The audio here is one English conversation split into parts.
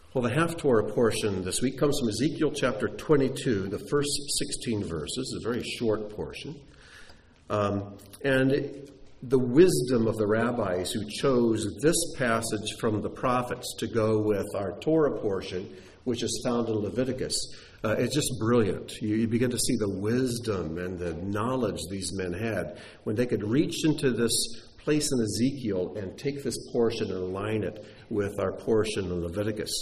Well, the Haftorah portion this week comes from Ezekiel chapter 22, the first 16 verses, a very short portion. And the wisdom of the rabbis who chose this passage from the prophets to go with our Torah portion, which is found in Leviticus, it's just brilliant. You begin to see the wisdom and the knowledge these men had when they could reach into this place in Ezekiel and take this portion and align it with our portion in Leviticus.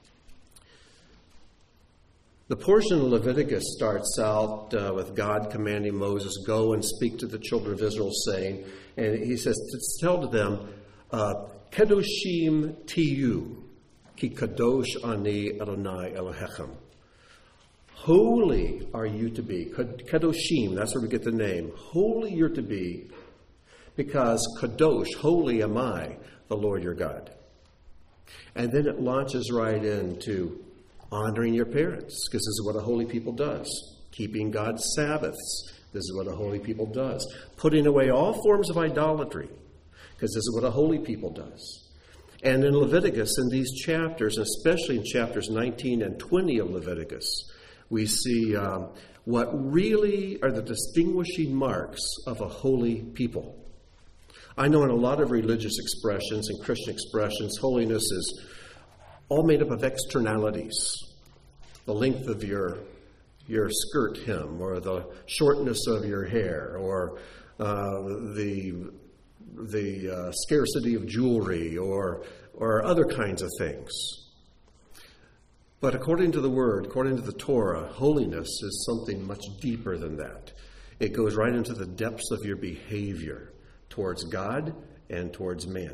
The portion of Leviticus starts out with God commanding Moses, go and speak to the children of Israel, saying, and he says, to tell to them, Kedoshim tiyu, ki kadosh ani Adonai Elohechem. Holy are you to be. Kedoshim, that's where we get the name. Holy you're to be, because kadosh, holy am I, the Lord your God. And then it launches right into honoring your parents, because this is what a holy people does. Keeping God's Sabbaths, this is what a holy people does. Putting away all forms of idolatry, because this is what a holy people does. And in Leviticus, in these chapters, especially in chapters 19 and 20 of Leviticus, we see what really are the distinguishing marks of a holy people. I know in a lot of religious expressions and Christian expressions, holiness is all made up of externalities. The length of your skirt hem, or the shortness of your hair, or the scarcity of jewelry, or other kinds of things. But according to the Word, according to the Torah, holiness is something much deeper than that. It goes right into the depths of your behavior towards God and towards man.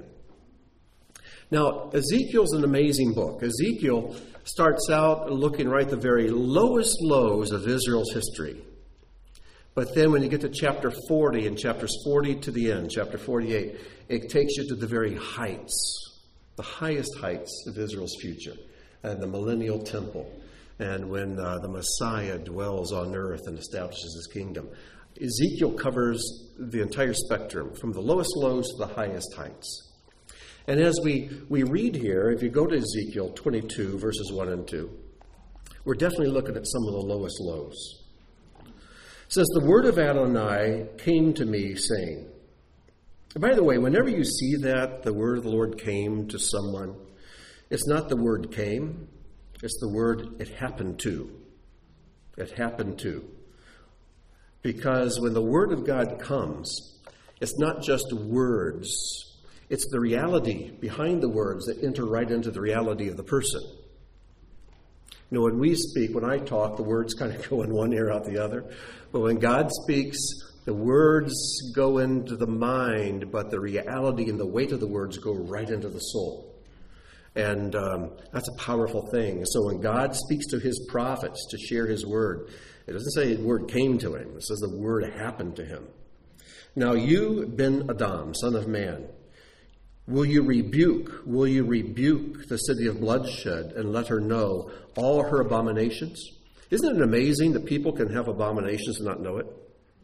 Now, Ezekiel's an amazing book. Ezekiel starts out looking right at the very lowest lows of Israel's history. But then when you get to chapter 40 and chapters 40 to the end, chapter 48, it takes you to the very heights, the highest heights of Israel's future, and the millennial temple, and when the Messiah dwells on earth and establishes his kingdom. Ezekiel covers the entire spectrum, from the lowest lows to the highest heights. And as we read here, if you go to Ezekiel 22, verses 1 and 2, we're definitely looking at some of the lowest lows. It says, the word of Adonai came to me, saying. And by the way, whenever you see that, the word of the Lord came to someone, it's not the word came, it's the word it happened to. It happened to. Because when the word of God comes, it's not just words. It's the reality behind the words that enter right into the reality of the person. You know, when we speak, when I talk, the words kind of go in one ear out the other. But when God speaks, the words go into the mind, but the reality and the weight of the words go right into the soul. And that's a powerful thing. So when God speaks to his prophets to share his word, it doesn't say the word came to him. It says the word happened to him. Now you, Ben Adam, son of man, will you rebuke the city of bloodshed and let her know all her abominations? Isn't it amazing that people can have abominations and not know it?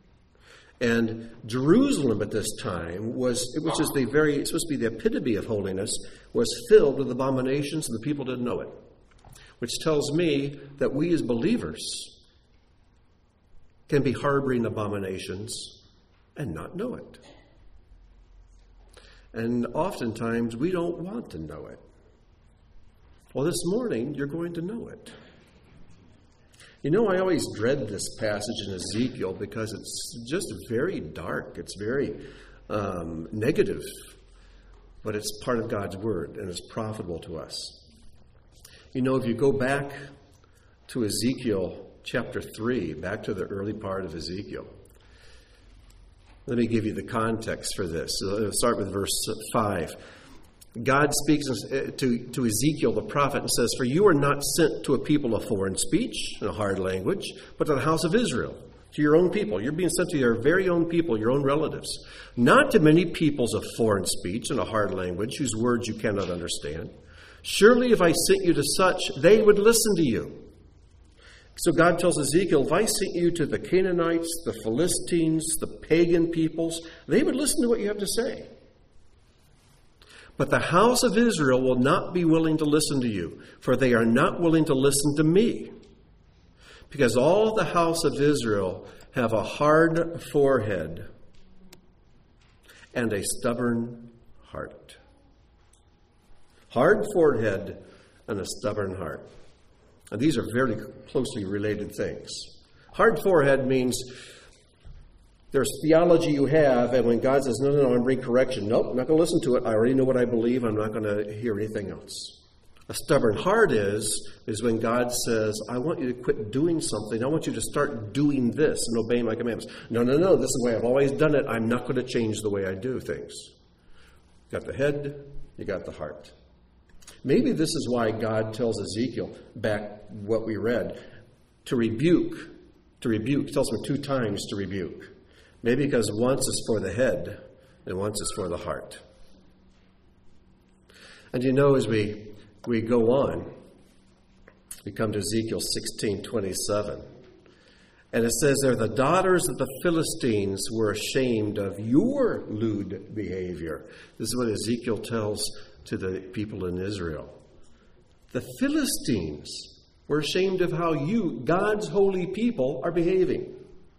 And Jerusalem at this time which is supposed to be the epitome of holiness, was filled with abominations, and the people didn't know it. Which tells me that we as believers can be harboring abominations and not know it. And oftentimes we don't want to know it. Well, this morning you're going to know it. You know, I always dread this passage in Ezekiel because it's just very dark. It's very negative. But it's part of God's word, and it's profitable to us. You know, if you go back to Ezekiel chapter 3, back to the early part of Ezekiel, let me give you the context for this. So let's start with verse 5. God speaks to Ezekiel the prophet and says, for you are not sent to a people of foreign speech and a hard language, but to the house of Israel, to your own people. You're being sent to your very own people, your own relatives. Not to many peoples of foreign speech and a hard language, whose words you cannot understand. Surely if I sent you to such, they would listen to you. So God tells Ezekiel, if I sent you to the Canaanites, the Philistines, the pagan peoples, they would listen to what you have to say. But the house of Israel will not be willing to listen to you, for they are not willing to listen to me. Because all the house of Israel have a hard forehead and a stubborn heart. Hard forehead and a stubborn heart. And these are very closely related things. Hard forehead means there's theology you have, and when God says, no, I'm going to bring correction. Nope, I'm not going to listen to it. I already know what I believe. I'm not going to hear anything else. A stubborn heart is when God says, I want you to quit doing something. I want you to start doing this and obeying my commandments. No, this is the way I've always done it. I'm not going to change the way I do things. You got the head, you got the heart. Maybe this is why God tells Ezekiel, back what we read, to rebuke. He tells him 2 times to rebuke. Maybe because once is for the head and once is for the heart. And as we go on, we come to Ezekiel 16:27. And it says there, the daughters of the Philistines were ashamed of your lewd behavior. This is what Ezekiel tells to the people in Israel. The Philistines were ashamed of how you, God's holy people, are behaving.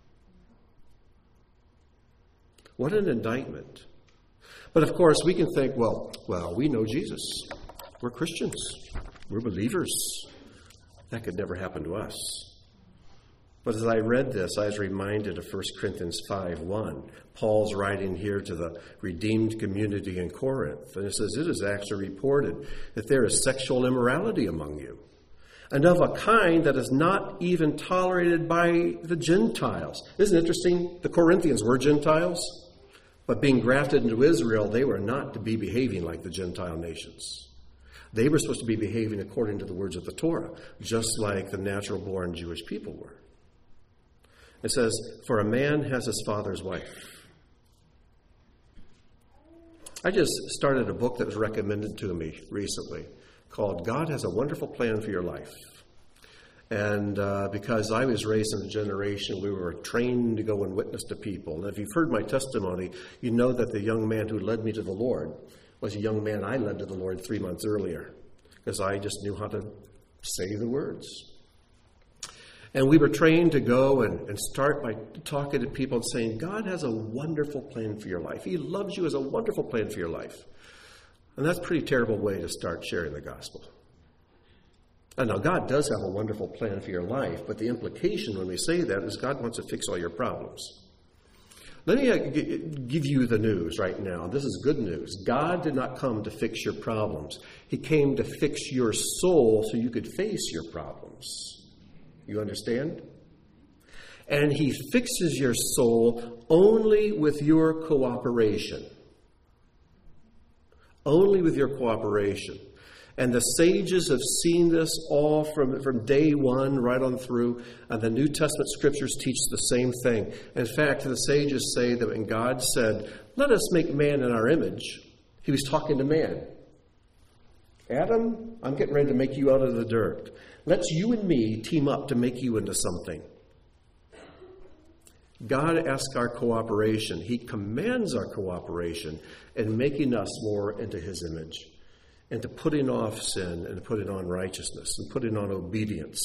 What an indictment. But of course, we can think, well, we know Jesus. We're Christians. We're believers. That could never happen to us. But as I read this, I was reminded of 1 Corinthians 5:1. Paul's writing here to the redeemed community in Corinth. And it says, it is actually reported that there is sexual immorality among you, and of a kind that is not even tolerated by the Gentiles. Isn't it interesting? The Corinthians were Gentiles, but being grafted into Israel, they were not to be behaving like the Gentile nations. They were supposed to be behaving according to the words of the Torah, just like the natural-born Jewish people were. It says, for a man has his father's wife. I just started a book that was recommended to me recently called God Has a Wonderful Plan for Your Life. And because I was raised in a generation, we were trained to go and witness to people. And if you've heard my testimony, you know that the young man who led me to the Lord was a young man I led to the Lord 3 months earlier, because I just knew how to say the words. And we were trained to go and start by talking to people and saying, God has a wonderful plan for your life. He loves you, has a wonderful plan for your life. And that's a pretty terrible way to start sharing the gospel. And now God does have a wonderful plan for your life, but the implication when we say that is God wants to fix all your problems. Let me give you the news right now. This is good news. God did not come to fix your problems. He came to fix your soul so you could face your problems. You understand? And he fixes your soul only with your cooperation. Only with your cooperation. And the sages have seen this all from day one right on through. And the New Testament scriptures teach the same thing. In fact, the sages say that when God said, let us make man in our image, he was talking to man. Adam, I'm getting ready to make you out of the dirt. Let's you and me team up to make you into something. God asks our cooperation. He commands our cooperation in making us more into his image, into putting off sin and putting on righteousness and putting on obedience.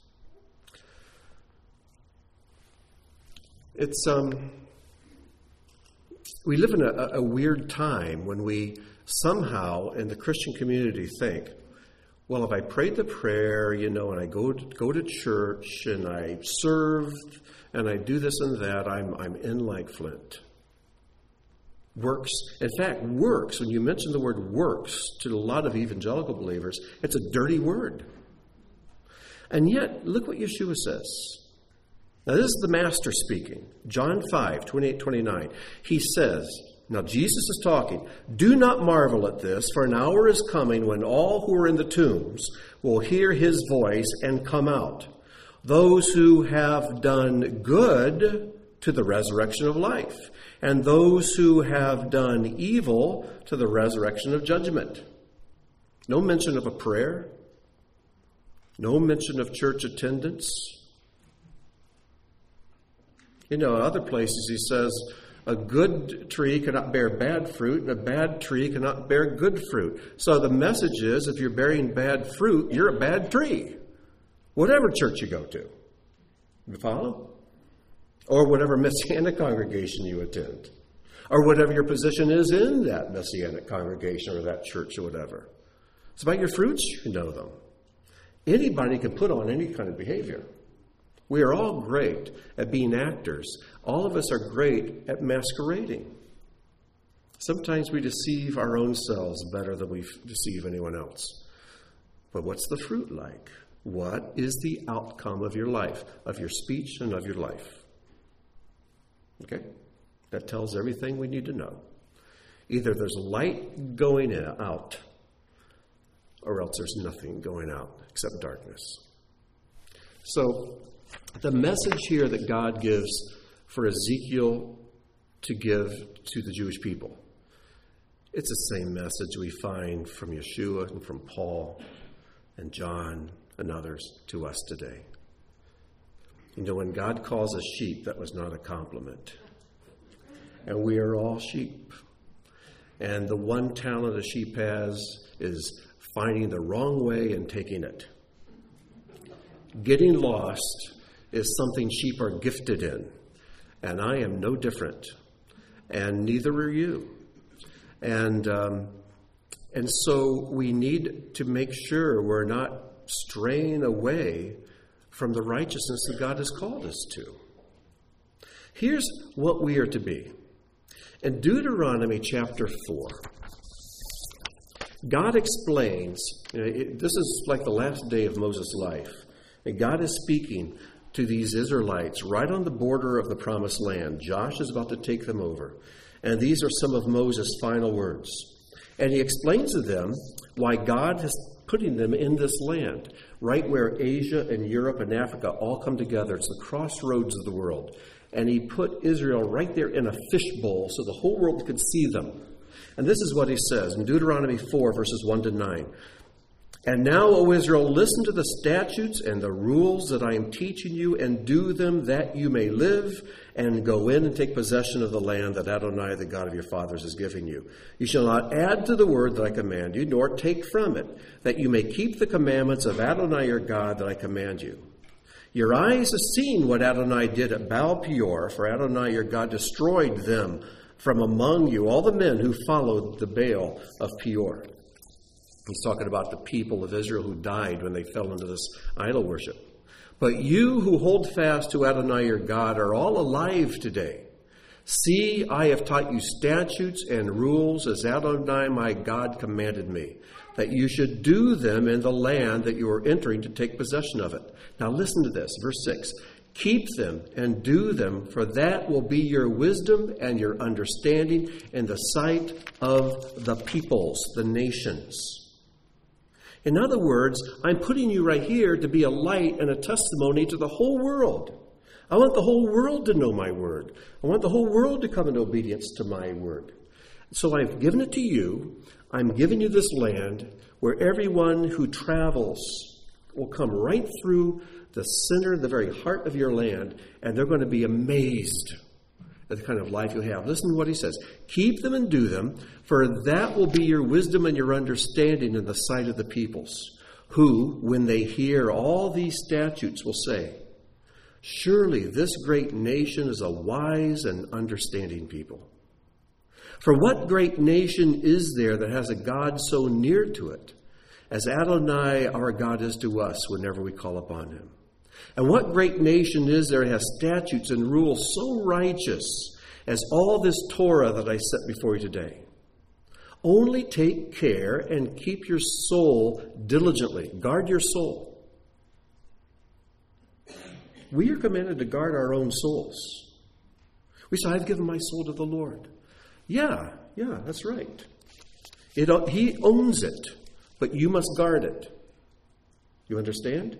It's we live in a weird time when we somehow in the Christian community think, well, if I prayed the prayer, and I go to church and I serve and I do this and that, I'm in like Flint. Works. In fact, works, when you mention the word works to a lot of evangelical believers, it's a dirty word. And yet, look what Yeshua says. Now, this is the Master speaking. John 5:28-29. He says, now Jesus is talking, do not marvel at this, for an hour is coming when all who are in the tombs will hear his voice and come out. Those who have done good to the resurrection of life, and those who have done evil to the resurrection of judgment. No mention of a prayer. No mention of church attendance. In other places he says, A good tree cannot bear bad fruit, and a bad tree cannot bear good fruit. So the message is, if you're bearing bad fruit, you're a bad tree. Whatever church you go to. You follow? Or whatever Messianic congregation you attend. Or whatever your position is in that Messianic congregation or that church or whatever. It's about your fruits, you know them. Anybody can put on any kind of behavior. We are all great at being actors. All of us are great at masquerading. Sometimes we deceive our own selves better than we deceive anyone else. But what's the fruit like? What is the outcome of your life, of your speech and of your life? Okay? That tells everything we need to know. Either there's light going out, or else there's nothing going out except darkness. So, the message here that God gives for Ezekiel to give to the Jewish people, it's the same message we find from Yeshua and from Paul and John and others to us today. You know, when God calls us sheep, that was not a compliment. And we are all sheep. And the one talent a sheep has is finding the wrong way and taking it. Getting lost is something sheep are gifted in. And I am no different. And neither are you. And so we need to make sure we're not straying away from the righteousness that God has called us to. Here's what we are to be. In Deuteronomy chapter 4, God explains, this is like the last day of Moses' life. And God is speaking to these Israelites right on the border of the promised land. Josh is about to take them over. And these are some of Moses' final words. And he explains to them why God is putting them in this land, right where Asia and Europe and Africa all come together. It's the crossroads of the world. And he put Israel right there in a fishbowl so the whole world could see them. And this is what he says in Deuteronomy 4, verses 1 to 9. And now, O Israel, listen to the statutes and the rules that I am teaching you, and do them that you may live, and go in and take possession of the land that Adonai, the God of your fathers, is giving you. You shall not add to the word that I command you, nor take from it, that you may keep the commandments of Adonai your God that I command you. Your eyes have seen what Adonai did at Baal Peor, for Adonai your God destroyed them from among you, all the men who followed the Baal of Peor. He's talking about the people of Israel who died when they fell into this idol worship. But you who hold fast to Adonai your God are all alive today. See, I have taught you statutes and rules as Adonai my God commanded me, that you should do them in the land that you are entering to take possession of it. Now listen to this, verse 6. Keep them and do them, for that will be your wisdom and your understanding in the sight of the peoples, the nations. In other words, I'm putting you right here to be a light and a testimony to the whole world. I want the whole world to know my word. I want the whole world to come in obedience to my word. So I've given it to you. I'm giving you this land where everyone who travels will come right through the center, the very heart of your land, and they're going to be amazed at the kind of life you have. Listen to what he says. Keep them and do them, for that will be your wisdom and your understanding in the sight of the peoples, who, when they hear all these statutes, will say, surely this great nation is a wise and understanding people. For what great nation is there that has a God so near to it, as Adonai our God is to us whenever we call upon him? And what great nation is there that has statutes and rules so righteous as all this Torah that I set before you today? Only take care and keep your soul diligently. Guard your soul. We are commanded to guard our own souls. We say, I've given my soul to the Lord. Yeah, that's right. He owns it, but you must guard it. You understand?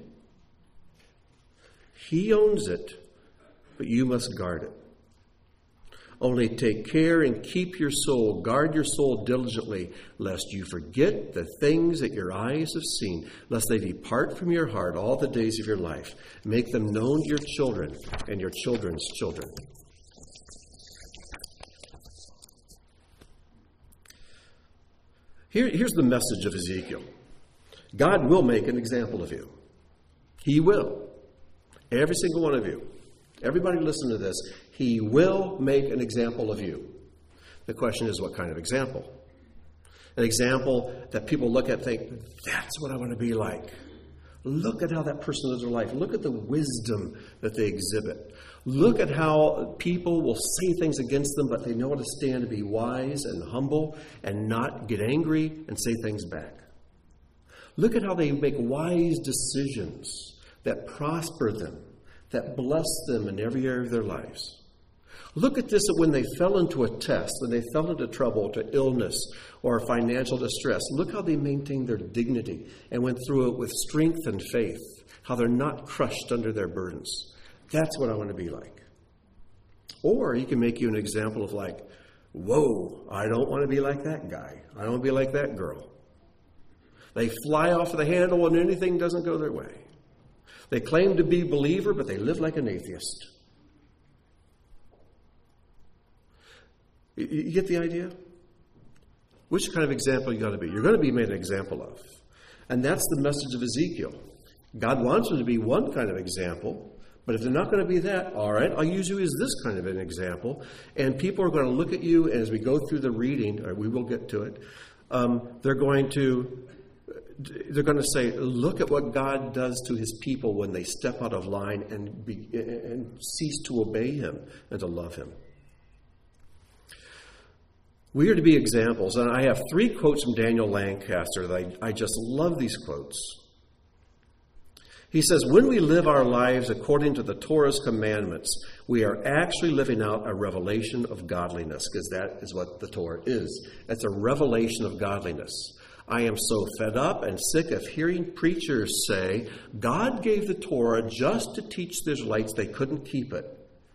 He owns it, but you must guard it. Only take care and keep your soul, guard your soul diligently, lest you forget the things that your eyes have seen, lest they depart from your heart all the days of your life. Make them known to your children and your children's children. Here's the message of Ezekiel. God will make an example of you. He will. Every single one of you. Everybody listen to this. He will make an example of you. The question is, what kind of example? An example that people look at and think, that's what I want to be like. Look at how that person lives their life. Look at the wisdom that they exhibit. Look at how people will say things against them, but they know how to stand to be wise and humble and not get angry and say things back. Look at how they make wise decisions that prosper them, that bless them in every area of their lives. Look at this when they fell into a test, when they fell into trouble, to illness or financial distress. Look how they maintained their dignity and went through it with strength and faith, how they're not crushed under their burdens. That's what I want to be like. Or he can make you an example of like, whoa, I don't want to be like that guy. I don't want to be like that girl. They fly off the handle when anything doesn't go their way. They claim to be a believer, but they live like an atheist. You get the idea? Which kind of example you got to be? You're going to be made an example of. And that's the message of Ezekiel. God wants them to be one kind of example, but if they're not going to be that, all right, I'll use you as this kind of an example. And people are going to look at you, and as we go through the reading, or we will get to it, they're going to say, look at what God does to his people when they step out of line and cease to obey him and to love him. We are to be examples, and I have 3 quotes from Daniel Lancaster that I just love these quotes. He says, when we live our lives according to the Torah's commandments, we are actually living out a revelation of godliness, because that is what the Torah is. It's a revelation of godliness. I am so fed up and sick of hearing preachers say, God gave the Torah just to teach the Israelites they couldn't keep it.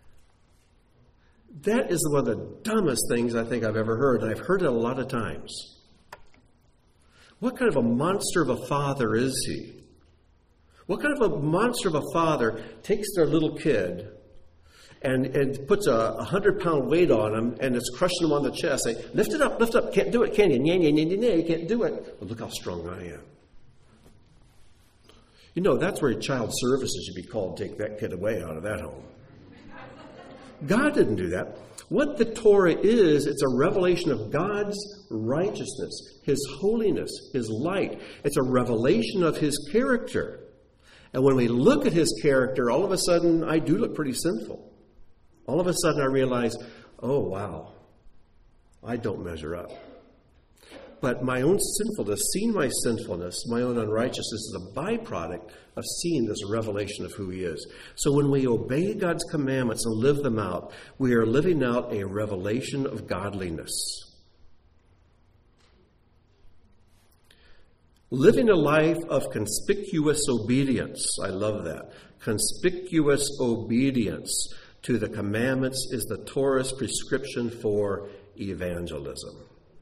That is one of the dumbest things I think I've ever heard, and I've heard it a lot of times. What kind of a monster of a father is he? What kind of a monster of a father takes their little kid and puts a 100-pound weight on him, and it's crushing him on the chest, say, lift it up, can't do it, can you? You can't do it. Well, look how strong I am. You know, that's where child services should be called, take that kid away out of that home. God didn't do that. What the Torah is, it's a revelation of God's righteousness, his holiness, his light. It's a revelation of his character. And when we look at his character, all of a sudden, I do look pretty sinful. All of a sudden, I realize, oh, wow, I don't measure up. But my own sinfulness, seeing my sinfulness, my own unrighteousness is a byproduct of seeing this revelation of who he is. So when we obey God's commandments and live them out, we are living out a revelation of godliness. Living a life of conspicuous obedience. I love that. Conspicuous obedience to the commandments is the Torah's prescription for evangelism.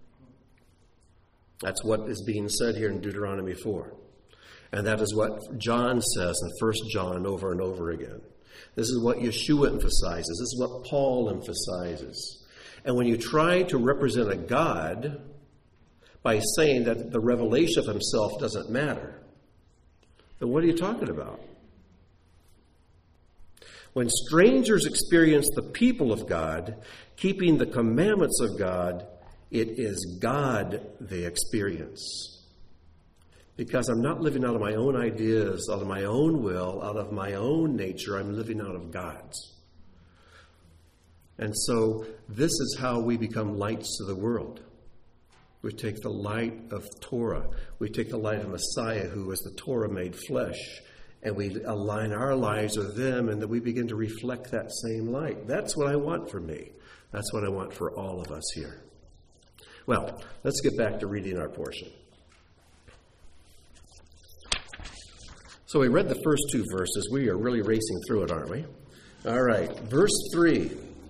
That's what is being said here in Deuteronomy 4. And that is what John says in 1 John over and over again. This is what Yeshua emphasizes. This is what Paul emphasizes. And when you try to represent a God by saying that the revelation of himself doesn't matter, then what are you talking about? When strangers experience the people of God, keeping the commandments of God, it is God they experience. Because I'm not living out of my own ideas, out of my own will, out of my own nature. I'm living out of God's. And so this is how we become lights to the world. We take the light of Torah. We take the light of Messiah, who is the Torah made flesh, and we align our lives with them, and that we begin to reflect that same light. That's what I want for me. That's what I want for all of us here. Well, let's get back to reading our portion. So we read the first 2 verses. We are really racing through it, aren't we? All right, verse 3.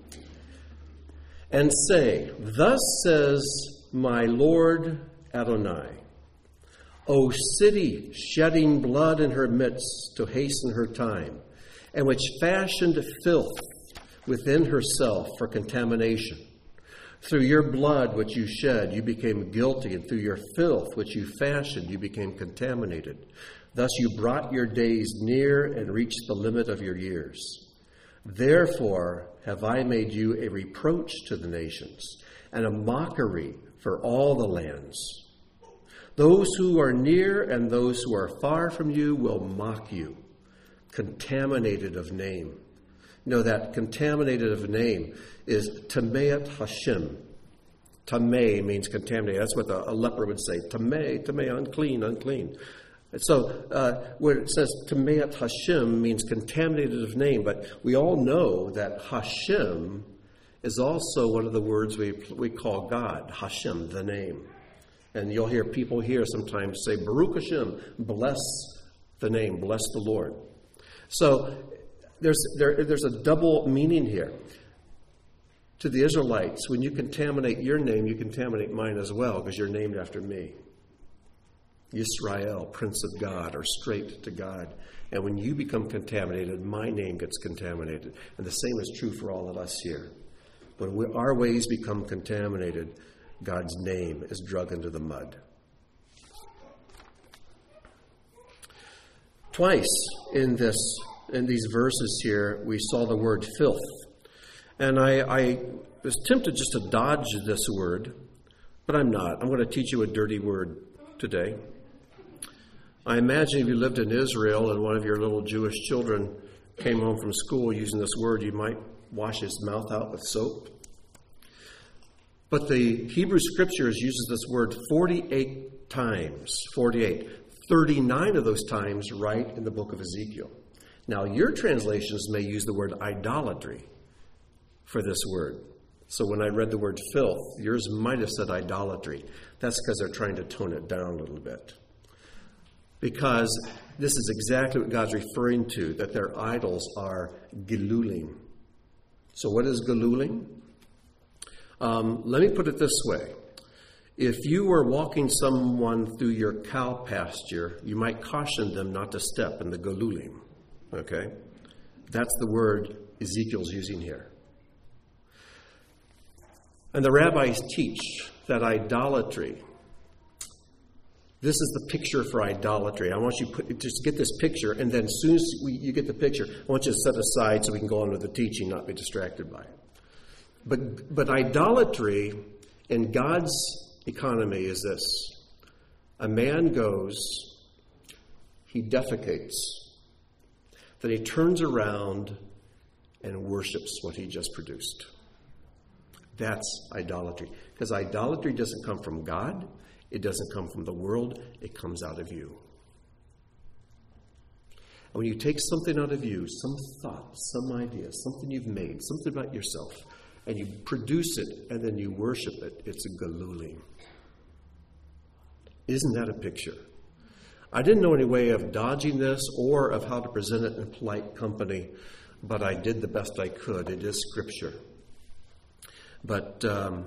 And say, thus says my Lord Adonai, O city shedding blood in her midst to hasten her time, and which fashioned filth within herself for contamination. Through your blood which you shed, you became guilty, and through your filth which you fashioned, you became contaminated. Thus you brought your days near and reached the limit of your years. Therefore have I made you a reproach to the nations, and a mockery for all the lands. Those who are near and those who are far from you will mock you, contaminated of name. You know, that contaminated of name is Tameat Hashem. Tameh means contaminated. That's what a leper would say. Tameh, tameh, unclean, unclean. So where it says Tameat Hashem means contaminated of name, but we all know that Hashem is also one of the words we call God. Hashem, the name. And you'll hear people here sometimes say, Baruch Hashem, bless the name, bless the Lord. So there's a double meaning here. To the Israelites, when you contaminate your name, you contaminate mine as well, because you're named after me. Yisrael, Prince of God, or straight to God. And when you become contaminated, my name gets contaminated. And the same is true for all of us here. When our ways become contaminated, God's name is drug into the mud. Twice in these verses here, we saw the word filth. And I was tempted just to dodge this word, but I'm not. I'm going to teach you a dirty word today. I imagine if you lived in Israel and one of your little Jewish children came home from school using this word, you might wash his mouth out with soap. But the Hebrew Scriptures uses this word 48 times. 48. 39 of those times right in the book of Ezekiel. Now, your translations may use the word idolatry for this word. So when I read the word filth, yours might have said idolatry. That's because they're trying to tone it down a little bit. Because this is exactly what God's referring to, that their idols are gelulim. So what is gelulim? Let me put it this way. If you were walking someone through your cow pasture, you might caution them not to step in the gelulim. Okay? That's the word Ezekiel's using here. And the rabbis teach that idolatry, this is the picture for idolatry. I want you to just get this picture, and then as soon as you get the picture, I want you to set aside so we can go on with the teaching, not be distracted by it. But idolatry in God's economy is this. A man goes, he defecates, then he turns around and worships what he just produced. That's idolatry. Because idolatry doesn't come from God. It doesn't come from the world. It comes out of you. And when you take something out of you, some thought, some idea, something you've made, something about yourself, and you produce it, and then you worship it, it's a gelulim. Isn't that a picture? I didn't know any way of dodging this or of how to present it in polite company, but I did the best I could. It is Scripture. But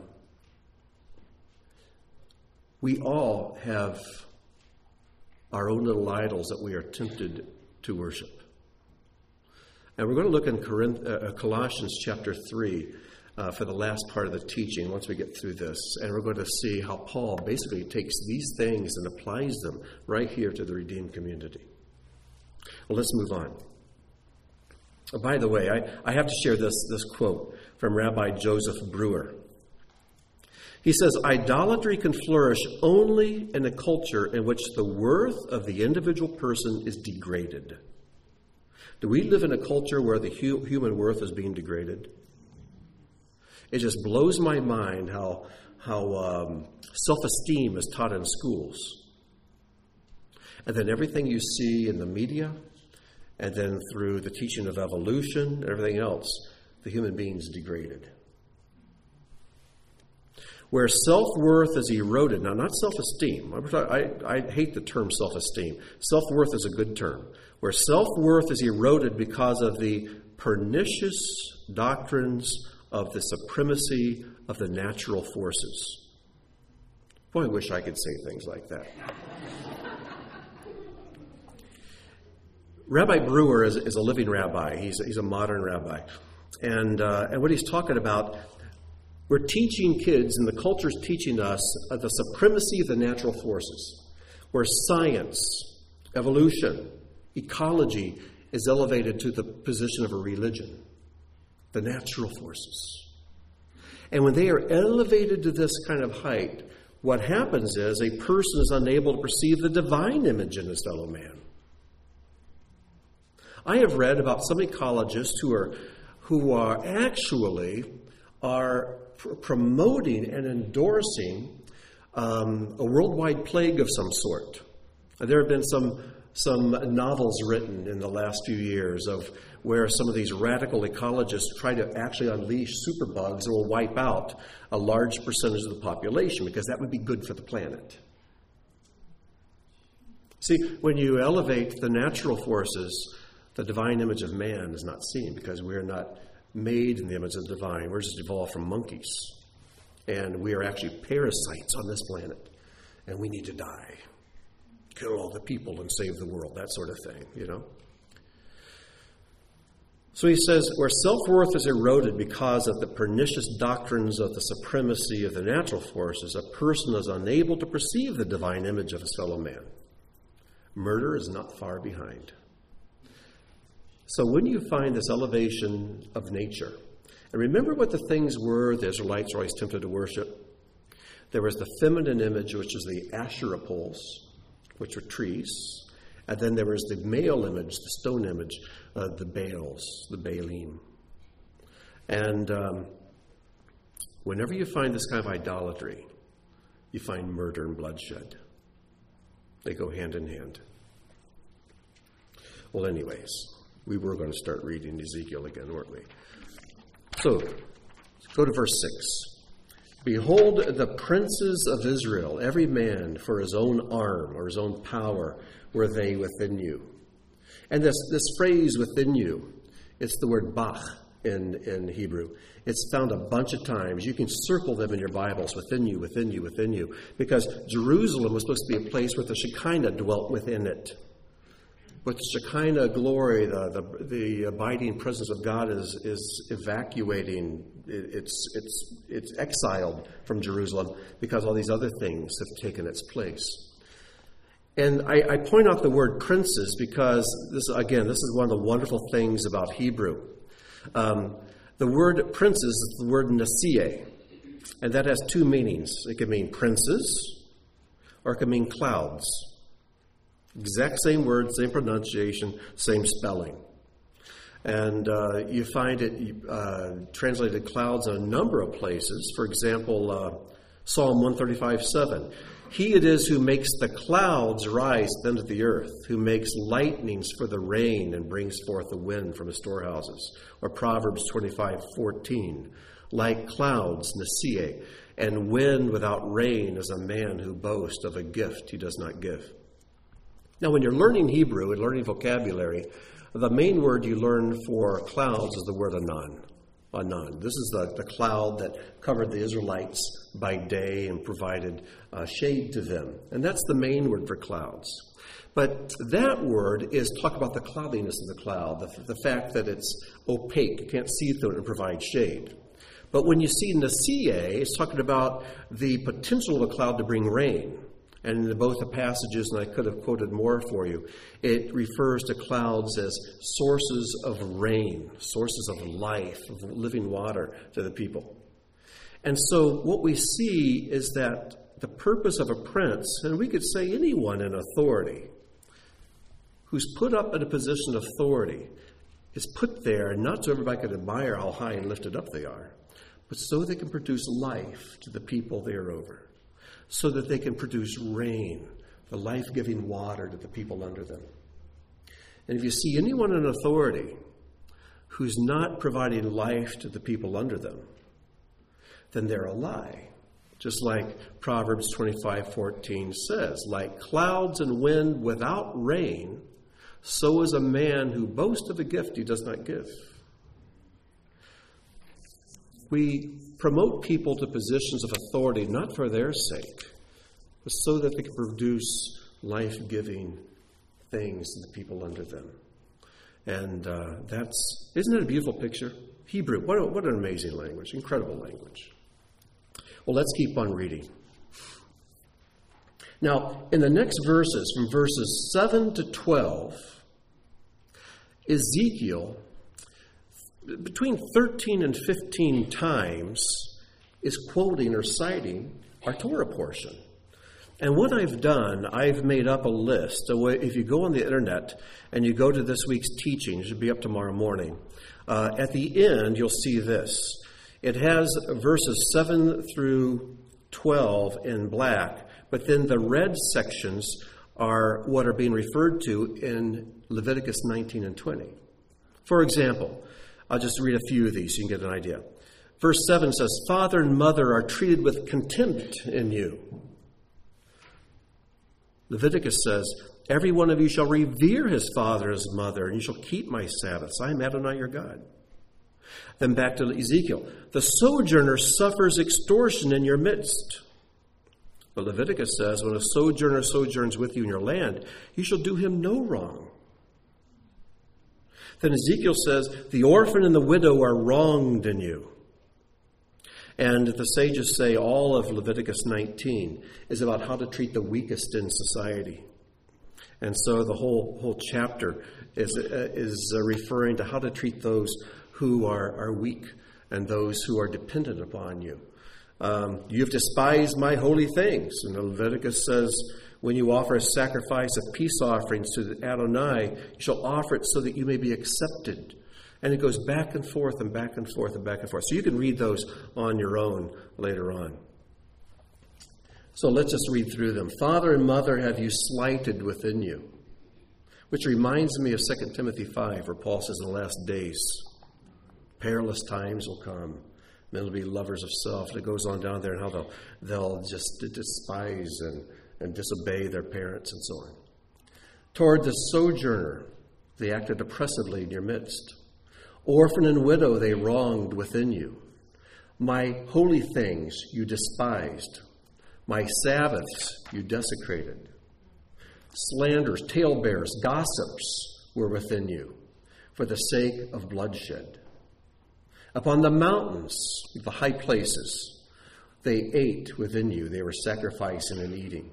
we all have our own little idols that we are tempted to worship. And we're going to look in Colossians chapter 3 for the last part of the teaching once we get through this. And we're going to see how Paul basically takes these things and applies them right here to the redeemed community. Well, let's move on. By the way, I have to share this quote from Rabbi Joseph Brewer. He says, idolatry can flourish only in a culture in which the worth of the individual person is degraded. Do we live in a culture where the human worth is being degraded? It just blows my mind how self-esteem is taught in schools. And then everything you see in the media, and then through the teaching of evolution and everything else, the human being is degraded. Where self-worth is eroded, now not self-esteem, I hate the term self-esteem. Self-worth is a good term. Where self-worth is eroded because of the pernicious doctrines of the supremacy of the natural forces. Boy, I wish I could say things like that. Rabbi Brewer is a living rabbi. He's a modern rabbi. And what he's talking about, We're teaching kids, and the culture is teaching us the supremacy of the natural forces, where science, evolution, ecology is elevated to the position of a religion, the natural forces. And when they are elevated to this kind of height, what happens is a person is unable to perceive the divine image in his fellow man. I have read about some ecologists who are actually promoting and endorsing a worldwide plague of some sort. There have been some novels written in the last few years of where some of these radical ecologists try to actually unleash superbugs that will wipe out a large percentage of the population because that would be good for the planet. See, when you elevate the natural forces, the divine image of man is not seen because we are not made in the image of the divine. We're just evolved from monkeys. And we are actually parasites on this planet. And we need to die. Kill all the people and save the world, that sort of thing, you know. So he says, where self-worth is eroded because of the pernicious doctrines of the supremacy of the natural forces, a person is unable to perceive the divine image of his fellow man. Murder is not far behind. So when you find this elevation of nature, and remember what the things were the Israelites were always tempted to worship. There was the feminine image, which is the Asherah poles, which were trees. And then there was the male image, the stone image, the Baals, the Baalim. And whenever you find this kind of idolatry, you find murder and bloodshed. They go hand in hand. Well, anyways, we were going to start reading Ezekiel again, weren't we? So, go to verse 6. Behold, the princes of Israel, every man for his own arm or his own power, were they within you. And this phrase within you, it's the word bach in Hebrew. It's found a bunch of times. You can circle them in your Bibles, within you, within you, within you. Because Jerusalem was supposed to be a place where the Shekinah dwelt within it. With the Shekinah glory, the abiding presence of God is evacuating. It's exiled from Jerusalem because all these other things have taken its place. And I point out the word princes because, this is one of the wonderful things about Hebrew. The word princes is the word nasieh, and that has two meanings. It can mean princes, or it can mean clouds. Exact same word, same pronunciation, same spelling. And you find it translated clouds in a number of places. For example, Psalm 135:7. He it is who makes the clouds rise unto the earth, who makes lightnings for the rain and brings forth the wind from his storehouses. Or Proverbs 25:14. Like clouds, nasieh, and wind without rain is a man who boasts of a gift he does not give. Now, when you're learning Hebrew and learning vocabulary, the main word you learn for clouds is the word anan. Anan. This is the cloud that covered the Israelites by day and provided shade to them. And that's the main word for clouds. But that word is talk about the cloudiness of the cloud, the fact that it's opaque. You can't see through it and provide shade. But when you see nasieh, it's talking about the potential of a cloud to bring rain. And in both the passages, and I could have quoted more for you, it refers to clouds as sources of rain, sources of life, of living water to the people. And so what we see is that the purpose of a prince, and we could say anyone in authority, who's put up in a position of authority, is put there not so everybody can admire how high and lifted up they are, but so they can produce life to the people they are over. So that they can produce rain, the life-giving water to the people under them. And if you see anyone in authority who's not providing life to the people under them, then they're a lie. Just like Proverbs 25:14 says, like clouds and wind without rain, so is a man who boasts of a gift he does not give. We promote people to positions of authority not for their sake, but so that they can produce life-giving things to the people under them. And isn't it a beautiful picture? Hebrew, what an amazing language, incredible language. Well, let's keep on reading. Now, in the next verses, from verses 7 to 12, Ezekiel, between 13 and 15 times, is quoting or citing our Torah portion. And what I've done, I've made up a list. So if you go on the internet and you go to this week's teaching, it should be up tomorrow morning, at the end you'll see this. It has verses 7 through 12 in black, but then the red sections are what are being referred to in Leviticus 19 and 20. For example, I'll just read a few of these so you can get an idea. Verse 7 says, "Father and mother are treated with contempt in you." Leviticus says, "Every one of you shall revere his father and his mother, and you shall keep my Sabbaths. I am Adonai your God." Then back to Ezekiel. "The sojourner suffers extortion in your midst." But Leviticus says, "When a sojourner sojourns with you in your land, you shall do him no wrong." Then Ezekiel says, "The orphan and the widow are wronged in you." And the sages say all of Leviticus 19 is about how to treat the weakest in society. And so the whole chapter is referring to how to treat those who are weak and those who are dependent upon you. "You have despised my holy things." And Leviticus says, "When you offer a sacrifice of peace offerings to Adonai, you shall offer it so that you may be accepted." And it goes back and forth and back and forth and back and forth. So you can read those on your own later on. So let's just read through them. "Father and mother have you slighted within you," which reminds me of 2 Timothy 5, where Paul says in the last days, perilous times will come. Men will be lovers of self. It goes on down there and how they'll just despise and disobey their parents and so on. "Toward the sojourner, they acted oppressively in your midst. Orphan and widow they wronged within you. My holy things you despised. My Sabbaths you desecrated. Slanderers, talebearers, gossips were within you for the sake of bloodshed. Upon the mountains, the high places, they ate within you. They were sacrificing and eating.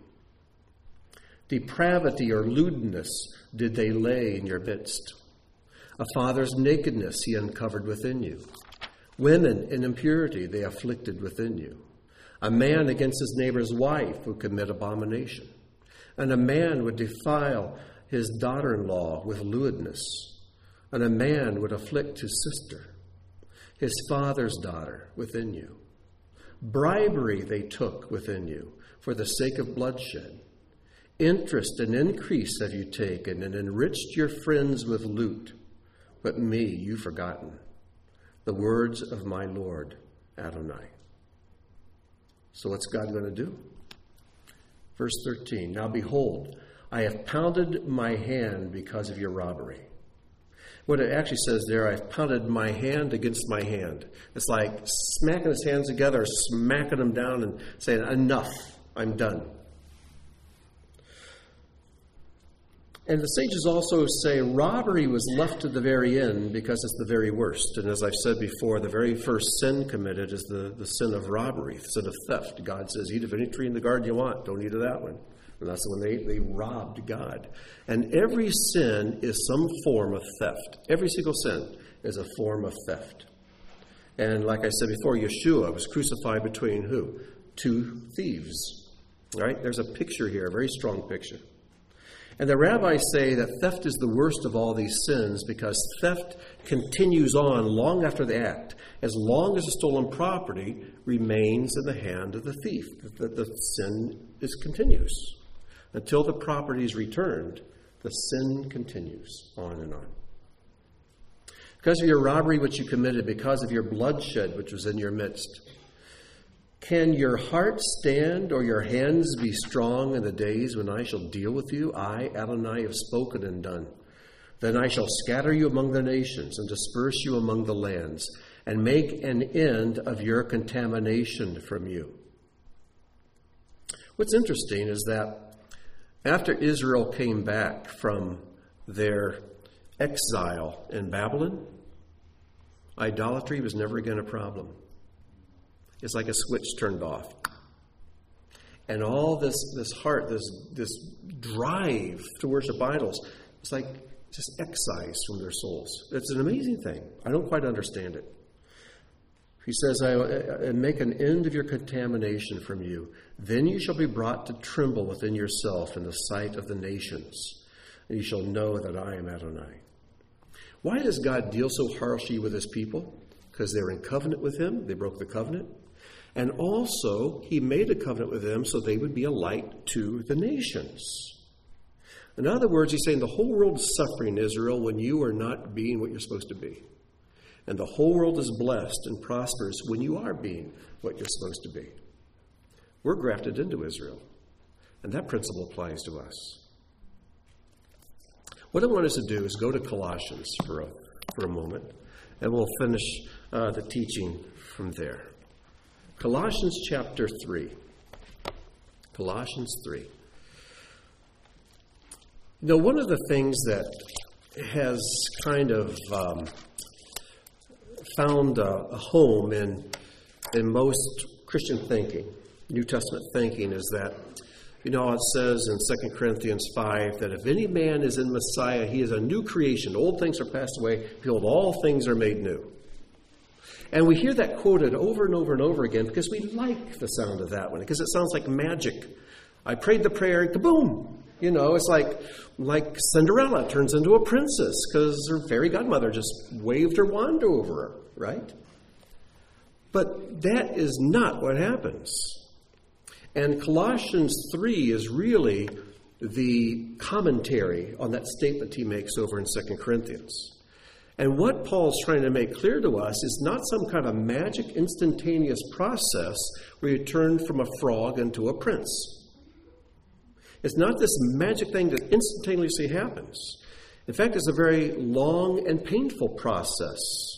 Depravity or lewdness did they lay in your midst. A father's nakedness he uncovered within you. Women in impurity they afflicted within you. A man against his neighbor's wife would commit abomination. And a man would defile his daughter-in-law with lewdness. And a man would afflict his sister, his father's daughter, within you. Bribery they took within you for the sake of bloodshed. Interest and increase have you taken and enriched your friends with loot. But me you've forgotten, the words of my Lord Adonai." So what's God going to do? Verse 13, "Now behold, I have pounded my hand because of your robbery." What it actually says there, "I've pounded my hand against my hand." It's like smacking his hands together, smacking them down and saying, "Enough, I'm done." And the sages also say robbery was left to the very end because it's the very worst. And as I've said before, the very first sin committed is the sin of robbery, the sin of theft. God says, "Eat of any tree in the garden you want. Don't eat of that one." And that's when they robbed God. And every sin is some form of theft. Every single sin is a form of theft. And like I said before, Yeshua was crucified between who? Two thieves. Right? There's a picture here, a very strong picture. And the rabbis say that theft is the worst of all these sins because theft continues on long after the act, as long as the stolen property remains in the hand of the thief. The sin continues. Until the property is returned, the sin continues on and on. Because of your robbery which you committed, because of your bloodshed which was in your midst, can your heart stand or your hands be strong in the days when I shall deal with you? I, Adonai, have spoken and done. Then I shall scatter you among the nations and disperse you among the lands and make an end of your contamination from you. What's interesting is that after Israel came back from their exile in Babylon, idolatry was never again a problem. It's like a switch turned off. And all this heart, this drive to worship idols, it's like just excised from their souls. It's an amazing thing. I don't quite understand it. He says, I make an end of your contamination from you. Then you shall be brought to tremble within yourself in the sight of the nations. And you shall know that I am Adonai. Why does God deal so harshly with his people? Because they're in covenant with him. They broke the covenant. And also, he made a covenant with them so they would be a light to the nations. In other words, he's saying the whole world is suffering, Israel, when you are not being what you're supposed to be. And the whole world is blessed and prosperous when you are being what you're supposed to be. We're grafted into Israel. And that principle applies to us. What I want us to do is go to Colossians for a moment. And we'll finish the teaching from there. Colossians chapter 3. Colossians 3. Now, one of the things that has kind of found a home in most Christian thinking, New Testament thinking, is that, it says in 2 Corinthians 5 that if any man is in Messiah, he is a new creation. Old things are passed away. Behold, all things are made new. And we hear that quoted over and over and over again because we like the sound of that one, because it sounds like magic. I prayed the prayer, kaboom! It's like Cinderella turns into a princess because her fairy godmother just waved her wand over her, right? But that is not what happens. And Colossians 3 is really the commentary on that statement he makes over in 2 Corinthians. And what Paul's trying to make clear to us is not some kind of magic instantaneous process where you turn from a frog into a prince. It's not this magic thing that instantaneously happens. In fact, it's a very long and painful process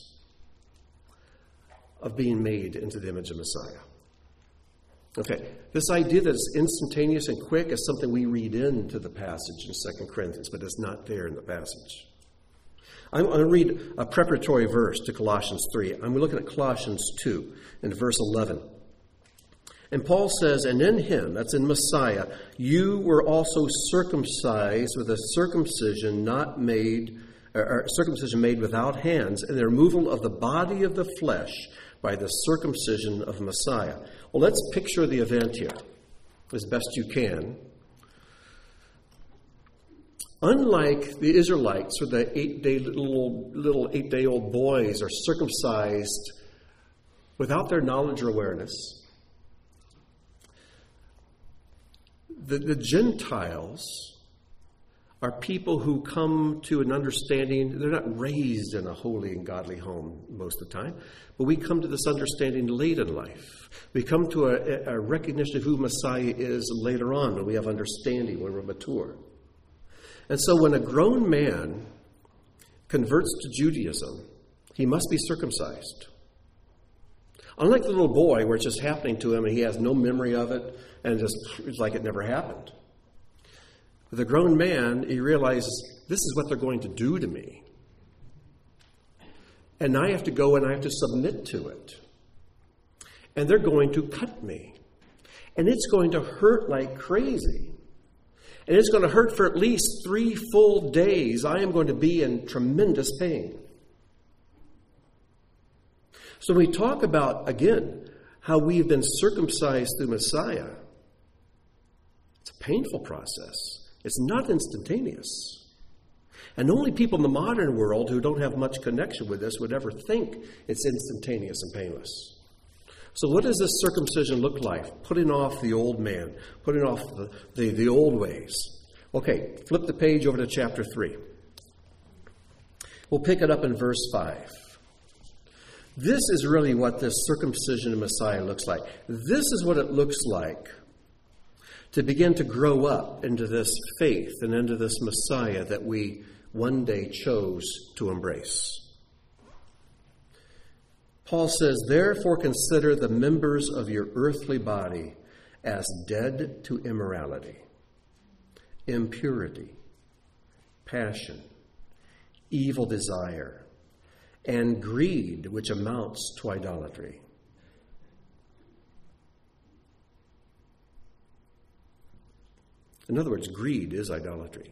of being made into the image of Messiah. Okay, this idea that it's instantaneous and quick is something we read into the passage in 2 Corinthians, but it's not there in the passage. I'm going to read a preparatory verse to Colossians 3. I'm looking at Colossians 2 in verse 11. And Paul says, and in him, that's in Messiah, you were also circumcised with a circumcision circumcision made without hands, and the removal of the body of the flesh by the circumcision of Messiah. Well, let's picture the event here as best you can. Unlike the Israelites, where the little 8-day-old boys are circumcised without their knowledge or awareness, the Gentiles are people who come to an understanding. They're not raised in a holy and godly home most of the time, but we come to this understanding late in life. We come to a recognition of who Messiah is later on when we have understanding, when we're mature. And so when a grown man converts to Judaism, he must be circumcised. Unlike the little boy where it's just happening to him and he has no memory of it and it's like it never happened. With a grown man, he realizes this is what they're going to do to me. And I have to go and I have to submit to it. And they're going to cut me. And it's going to hurt like crazy. And it's going to hurt for at least 3 full days. I am going to be in tremendous pain. So we talk about, again, how we've been circumcised through Messiah. It's a painful process. It's not instantaneous. And only people in the modern world who don't have much connection with this would ever think it's instantaneous and painless. So what does this circumcision look like? Putting off the old man, putting off the old ways. Okay, flip the page over to chapter 3. We'll pick it up in verse 5. This is really what this circumcision of Messiah looks like. This is what it looks like to begin to grow up into this faith and into this Messiah that we one day chose to embrace. Paul says, therefore consider the members of your earthly body as dead to immorality, impurity, passion, evil desire, and greed, which amounts to idolatry. In other words, greed is idolatry.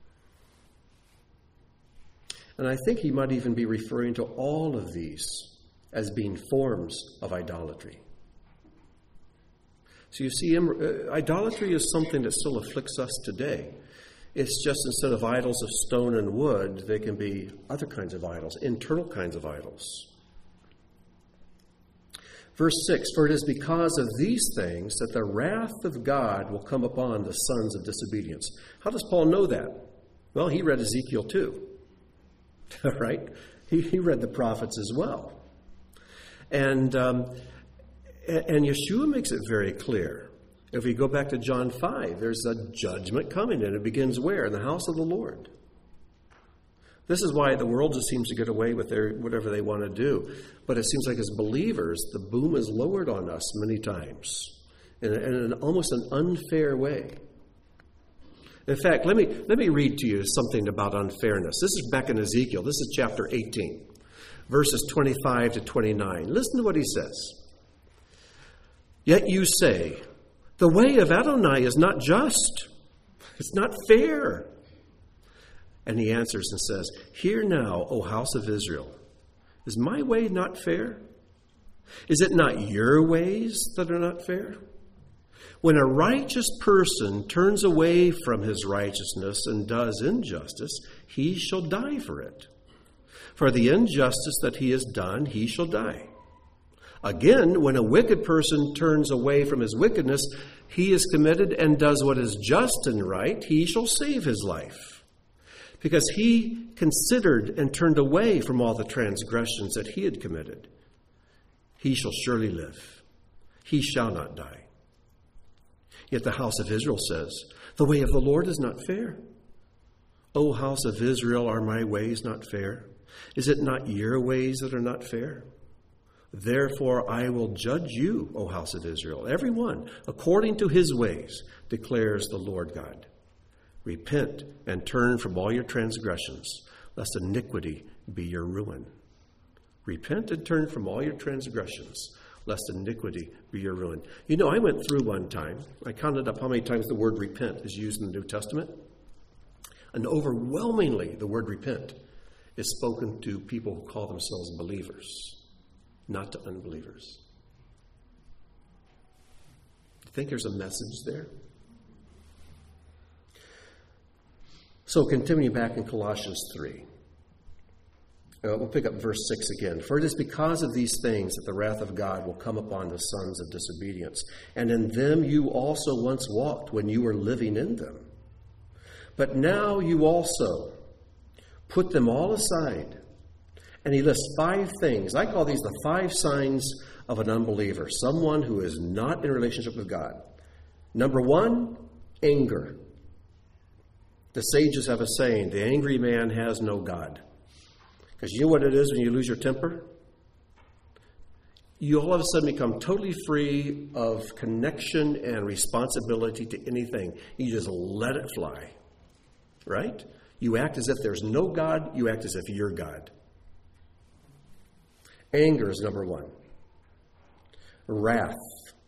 And I think he might even be referring to all of these as being forms of idolatry. So you see, idolatry is something that still afflicts us today. It's just instead of idols of stone and wood, they can be other kinds of idols, internal kinds of idols. Verse 6, for it is because of these things that the wrath of God will come upon the sons of disobedience. How does Paul know that? Well, he read Ezekiel too, right? He read the prophets as well. And Yeshua makes it very clear. If we go back to John 5, there's a judgment coming, and it begins where? In the house of the Lord. This is why the world just seems to get away with whatever they want to do. But it seems like as believers, the boom is lowered on us many times in almost an unfair way. In fact, let me read to you something about unfairness. This is back in Ezekiel. This is chapter 18, verses 25 to 29. Listen to what he says. Yet you say, the way of Adonai is not just. It's not fair. And he answers and says, hear now, O house of Israel, is my way not fair? Is it not your ways that are not fair? When a righteous person turns away from his righteousness and does injustice, he shall die for it. For the injustice that he has done, he shall die. Again, when a wicked person turns away from his wickedness, he is committed and does what is just and right, he shall save his life. Because he considered and turned away from all the transgressions that he had committed, he shall surely live. He shall not die. Yet the house of Israel says, the way of the Lord is not fair. O house of Israel, are my ways not fair? Is it not your ways that are not fair? Therefore I will judge you, O house of Israel, every one according to his ways, declares the Lord God. Repent and turn from all your transgressions, lest iniquity be your ruin. Repent and turn from all your transgressions, lest iniquity be your ruin. You know, I went through one time, I counted up how many times the word repent is used in the New Testament. And overwhelmingly, the word repent is spoken to people who call themselves believers, not to unbelievers. Do you think there's a message there? So continuing back in Colossians 3. We'll pick up verse 6 again. For it is because of these things that the wrath of God will come upon the sons of disobedience. And in them you also once walked when you were living in them. But now you also put them all aside. And he lists 5 things. I call these the 5 signs of an unbeliever, someone who is not in relationship with God. Number 1, anger. The sages have a saying, the angry man has no God. Because you know what it is when you lose your temper? You all of a sudden become totally free of connection and responsibility to anything. You just let it fly. Right? You act as if there's no God. You act as if you're God. Anger is number 1. Wrath.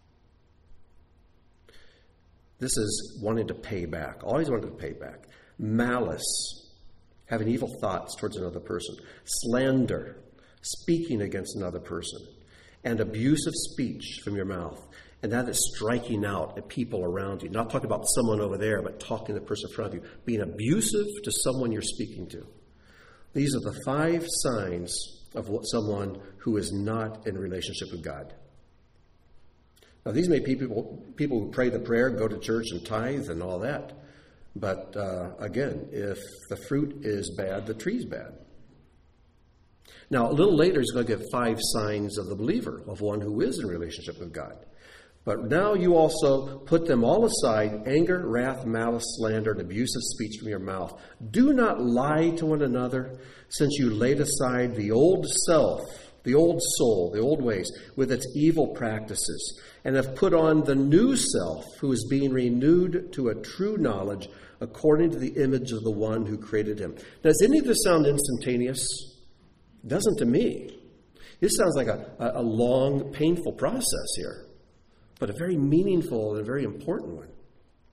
This is wanting to pay back. Always wanting to pay back. Malice. Having evil thoughts towards another person. Slander. Speaking against another person. And abusive speech from your mouth. And that is striking out at people around you. Not talking about someone over there, but talking to the person in front of you. Being abusive to someone you're speaking to. These are the 5 signs of someone who is not in relationship with God. Now, these may be people who pray the prayer, go to church and tithe and all that. But again, if the fruit is bad, the tree's bad. Now, a little later, he's going to give 5 signs of the believer, of one who is in relationship with God. But now you also put them all aside, anger, wrath, malice, slander, and abusive speech from your mouth. Do not lie to one another, since you laid aside the old self, the old soul, the old ways, with its evil practices, and have put on the new self, who is being renewed to a true knowledge according to the image of the one who created him. Now, does any of this sound instantaneous? It doesn't to me. This sounds like a long, painful process here, but a very meaningful and a very important one.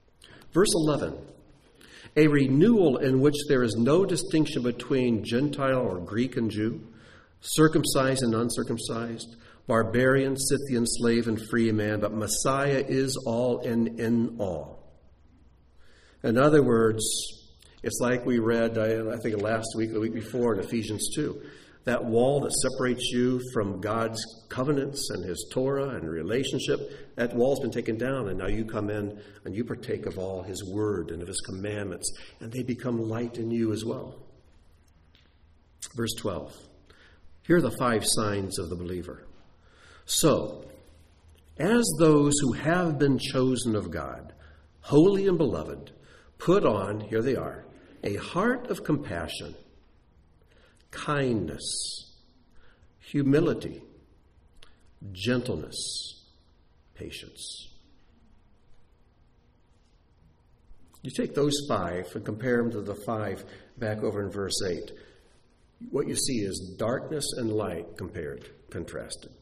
Verse 11, a renewal in which there is no distinction between Gentile or Greek and Jew, circumcised and uncircumcised, barbarian, Scythian, slave, and free man, but Messiah is all and in all. In other words, it's like we read, I think last week, the week before, in Ephesians 2. That wall that separates you from God's covenants and his Torah and relationship, that wall's been taken down, and now you come in and you partake of all his word and of his commandments, and they become light in you as well. Verse 12. Here are the 5 signs of the believer. So, as those who have been chosen of God, holy and beloved, put on, here they are, a heart of compassion, kindness, humility, gentleness, patience. You take those 5 and compare them to the 5 back over in verse 8. What you see is darkness and light contrasted.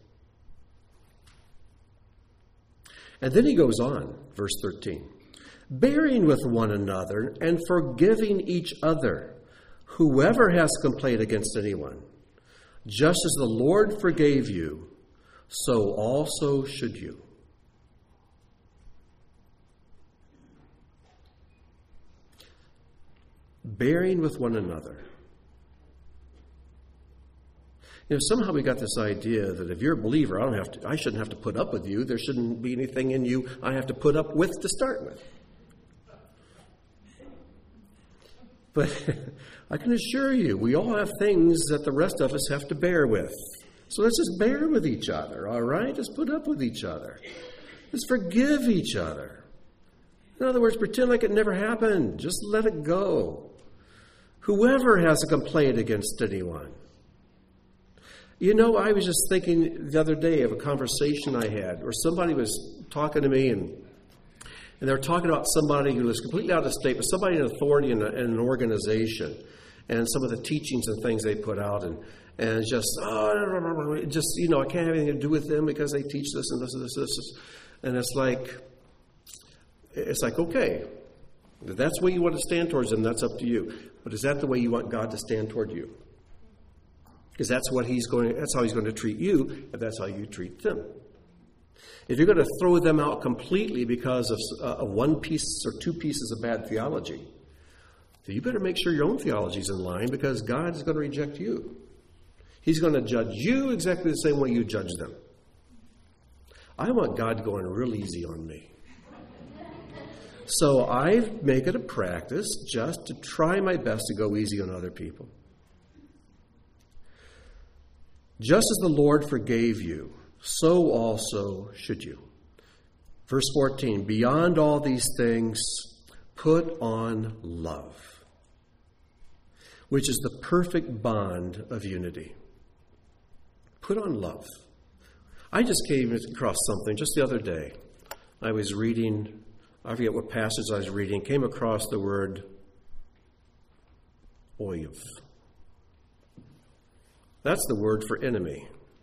And then he goes on, verse 13. Bearing with one another and forgiving each other, whoever has complained against anyone, just as the Lord forgave you, so also should you. Bearing with one another. You know, somehow we got this idea that if you're a believer, I shouldn't have to put up with you. There shouldn't be anything in you I have to put up with to start with. But I can assure you, we all have things that the rest of us have to bear with. So let's just bear with each other, all right? Just put up with each other. Let's forgive each other. In other words, pretend like it never happened. Just let it go. Whoever has a complaint against anyone. You know, I was just thinking the other day of a conversation I had where somebody was talking to me and they were talking about somebody who was completely out of state, but somebody in authority in an organization and some of the teachings and things they put out and just, I can't have anything to do with them because they teach this and this and this and this. And it's like, okay, if that's the way you want to stand towards them, that's up to you. But is that the way you want God to stand toward you? Because that's how he's going to treat you, and that's how you treat them. If you're going to throw them out completely because of one piece or 2 pieces of bad theology, then you better make sure your own theology is in line, because God is going to reject you. He's going to judge you exactly the same way you judge them. I want God going real easy on me. So I make it a practice just to try my best to go easy on other people. Just as the Lord forgave you, so also should you. Verse 14, beyond all these things, put on love, which is the perfect bond of unity. Put on love. I just came across something just the other day. I was reading, I forget what passage I was reading, came across the word oiv. That's the word for enemy.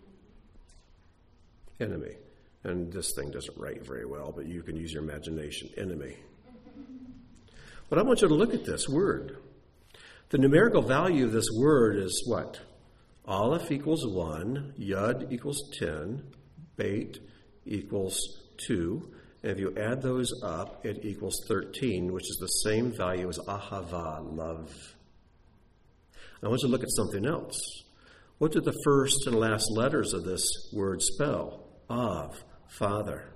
Enemy. And this thing doesn't write very well, but you can use your imagination. Enemy. But I want you to look at this word. The numerical value of this word is what? Aleph equals 1, Yud equals 10, Beit equals 2, and if you add those up, it equals 13, which is the same value as ahava, love. I want you to look at something else. What do the first and last letters of this word spell? Av, Father.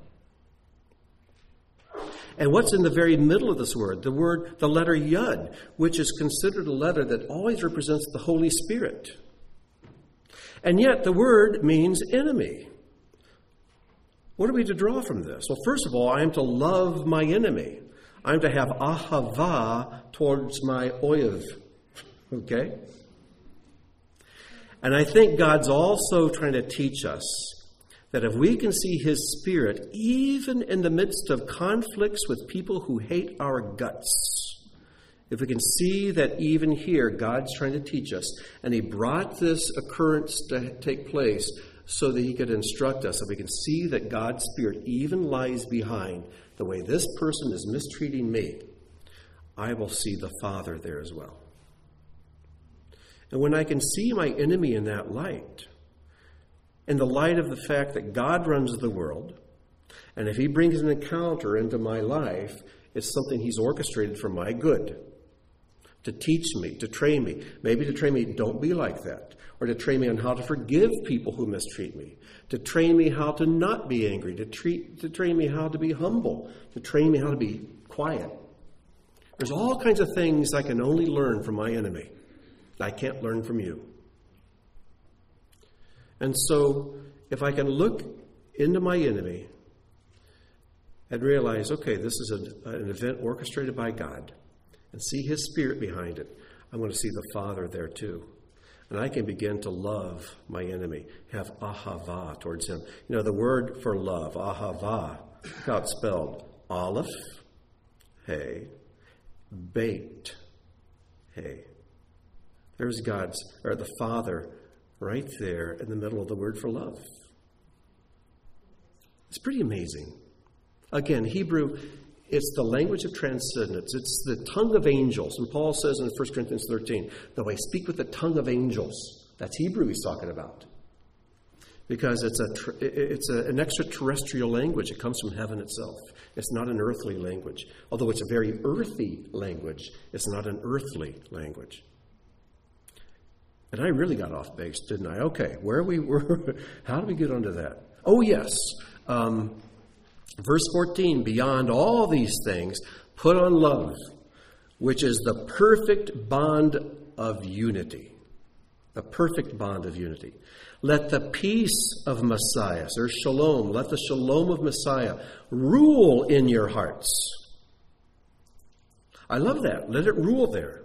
And what's in the very middle of this word? The letter Yud, which is considered a letter that always represents the Holy Spirit. And yet the word means enemy. What are we to draw from this? Well, first of all, I am to love my enemy. I am to have ahava towards my oiv. Okay? And I think God's also trying to teach us that if we can see his Spirit, even in the midst of conflicts with people who hate our guts, if we can see that even here God's trying to teach us, and he brought this occurrence to take place so that he could instruct us, so we can see that God's Spirit even lies behind the way this person is mistreating me. I will see the Father there as well. And when I can see my enemy in that light, in the light of the fact that God runs the world, and if he brings an encounter into my life, it's something he's orchestrated for my good, to teach me, to train me, maybe to train me, don't be like that, or to train me on how to forgive people who mistreat me, to train me how to not be angry, to train me how to be humble, to train me how to be quiet. There's all kinds of things I can only learn from my enemy. I can't learn from you. And so, if I can look into my enemy and realize, okay, this is an event orchestrated by God, and see his Spirit behind it, I'm going to see the Father there too. And I can begin to love my enemy, have ahava towards him. You know, the word for love, ahava, look how it's spelled. Aleph, hey, bait, hey. There's the Father right there in the middle of the word for love. It's pretty amazing. Again, Hebrew, it's the language of transcendence. It's the tongue of angels. And Paul says in 1 Corinthians 13, though I speak with the tongue of angels. That's Hebrew he's talking about. Because it's an extraterrestrial language. It comes from heaven itself. It's not an earthly language. Although it's a very earthy language, it's not an earthly language. And I really got off base, didn't I? Okay, how do we get onto that? Oh, yes. Verse 14, beyond all these things, put on love, which is the perfect bond of unity. The perfect bond of unity. Let the peace of Messiah, or shalom, let the shalom of Messiah rule in your hearts. I love that. Let it rule there.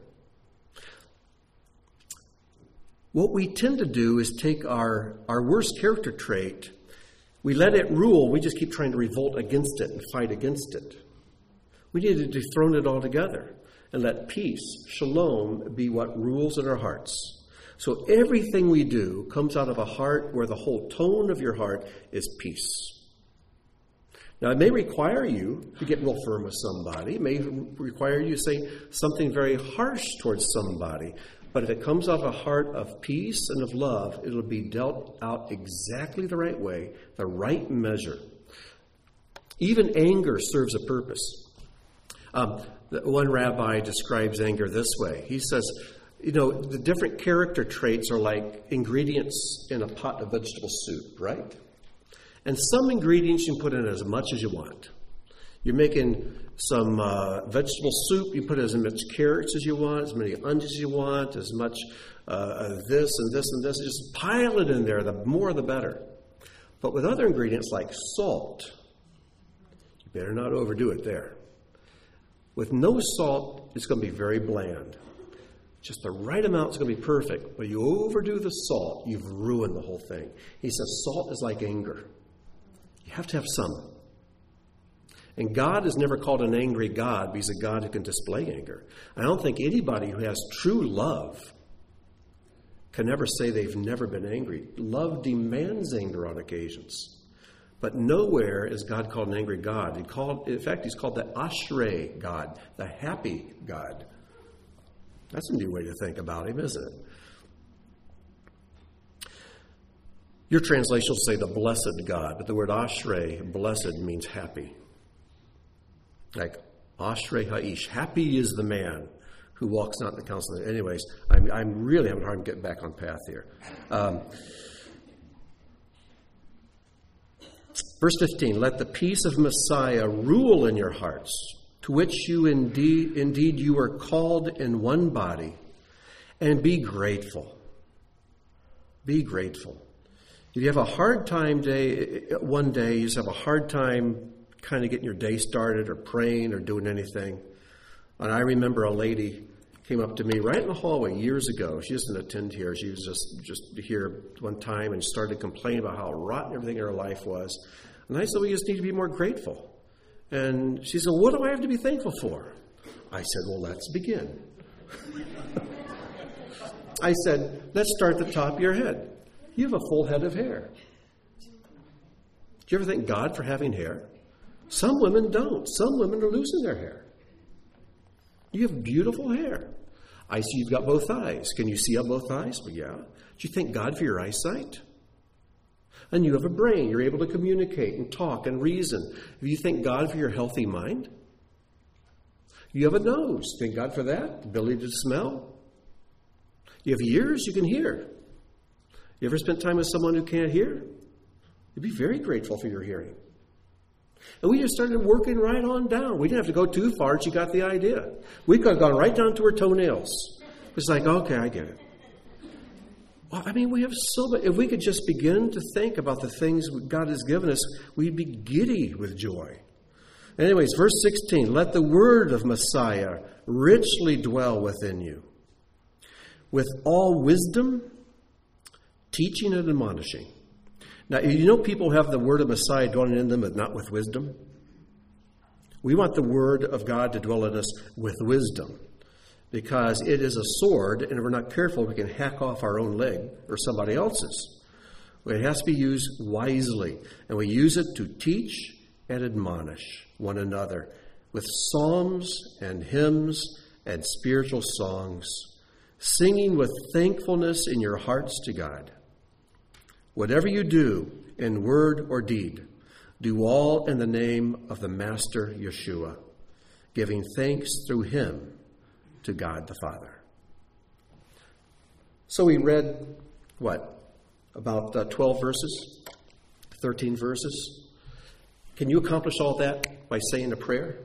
What we tend to do is take our worst character trait, we let it rule, we just keep trying to revolt against it and fight against it. We need to dethrone it altogether and let peace, shalom, be what rules in our hearts. So everything we do comes out of a heart where the whole tone of your heart is peace. Now, it may require you to get real firm with somebody. It may require you to say something very harsh towards somebody. But if it comes out of a heart of peace and of love, it'll be dealt out exactly the right way, the right measure. Even anger serves a purpose. One rabbi describes anger this way. He says, the different character traits are like ingredients in a pot of vegetable soup, right? And some ingredients you can put in as much as you want. You're making some vegetable soup, you put as much carrots as you want, as many onions as you want, as much this and this and this. Just pile it in there, the more the better. But with other ingredients like salt, you better not overdo it there. With no salt, it's going to be very bland. Just the right amount is going to be perfect. But you overdo the salt, you've ruined the whole thing. He says salt is like anger. You have to have some. And God is never called an angry God, but he's a God who can display anger. I don't think anybody who has true love can ever say they've never been angry. Love demands anger on occasions. But nowhere is God called an angry God. In fact, he's called the Ashrei God, the happy God. That's a new way to think about him, isn't it? Your translation will say the blessed God, but the word Ashrei, blessed, means happy. Like, Ashrei Ha'ish, happy is the man who walks not in the counsel. Anyways, I'm really having a hard time getting back on path here. Verse 15, let the peace of Messiah rule in your hearts, to which you indeed you are called in one body, and be grateful. Be grateful. If you have a hard time one day, you just have a hard time kind of getting your day started or praying or doing anything. And I remember a lady came up to me right in the hallway years ago. She doesn't attend here. She was just here one time and started complaining about how rotten everything in her life was. And I said, well, you just need to be more grateful. And she said, what do I have to be thankful for? I said, well, let's begin. I said, let's start at the top of your head. You have a full head of hair. Do you ever thank God for having hair? Some women don't. Some women are losing their hair. You have beautiful hair. I see you've got both eyes. Can you see on both eyes? Well, yeah. Do you thank God for your eyesight? And you have a brain. You're able to communicate and talk and reason. Do you thank God for your healthy mind? You have a nose. Thank God for that. Ability to smell. You have ears. You can hear. You ever spent time with someone who can't hear? You'd be very grateful for your hearing. And we just started working right on down. We didn't have to go too far. She got the idea. We could have gone right down to her toenails. It's like, okay, I get it. Well, I mean, we have so much. If we could just begin to think about the things God has given us, we'd be giddy with joy. Anyways, verse 16, let the word of Messiah richly dwell within you, with all wisdom, teaching and admonishing. Now, you know people have the word of Messiah dwelling in them, but not with wisdom? We want the word of God to dwell in us with wisdom, because it is a sword, and if we're not careful, we can hack off our own leg or somebody else's. It has to be used wisely, and we use it to teach and admonish one another with psalms and hymns and spiritual songs, singing with thankfulness in your hearts to God. Whatever you do in word or deed, do all in the name of the Master Yeshua, giving thanks through him to God the Father. So we read, about 12 verses, 13 verses. Can you accomplish all that by saying a prayer?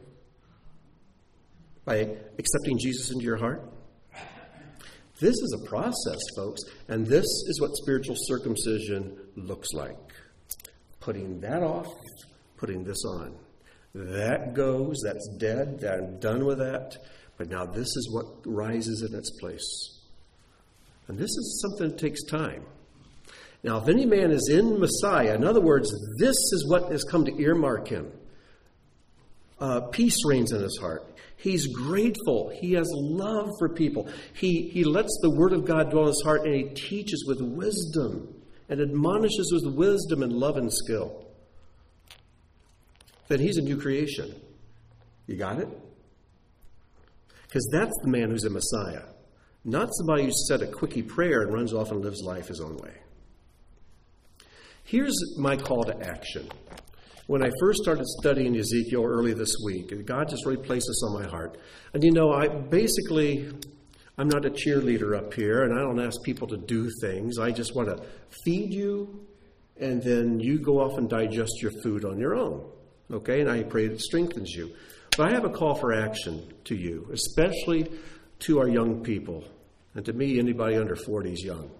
By accepting Jesus into your heart? This is a process, folks, and this is what spiritual circumcision looks like. Putting that off, putting this on. That goes, that's dead, I'm done with that, but now this is what rises in its place. And this is something that takes time. Now, if any man is in Messiah, in other words, this is what has come to earmark him. Peace reigns in his heart. He's grateful. He has love for people. He lets the word of God dwell in his heart, and he teaches with wisdom and admonishes with wisdom and love and skill. Then he's a new creation. You got it? Because that's the man who's a Messiah. Not somebody who said a quickie prayer and runs off and lives life his own way. Here's my call to action. When I first started studying Ezekiel early this week, God just really placed this on my heart. And I'm not a cheerleader up here, and I don't ask people to do things. I just want to feed you, and then you go off and digest your food on your own. Okay? And I pray it strengthens you. But I have a call for action to you, especially to our young people. And to me, anybody under 40 is young.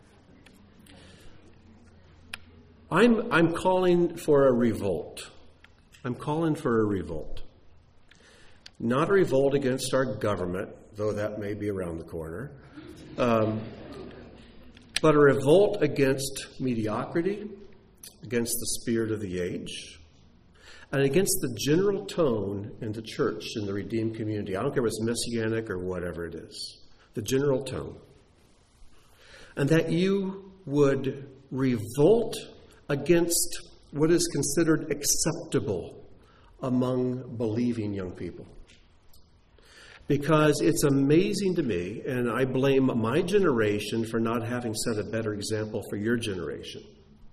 I'm calling for a revolt. I'm calling for a revolt. Not a revolt against our government, though that may be around the corner, but a revolt against mediocrity, against the spirit of the age, and against the general tone in the church, in the redeemed community. I don't care if it's messianic or whatever it is. The general tone. And that you would revolt against what is considered acceptable among believing young people. Because it's amazing to me, and I blame my generation for not having set a better example for your generation.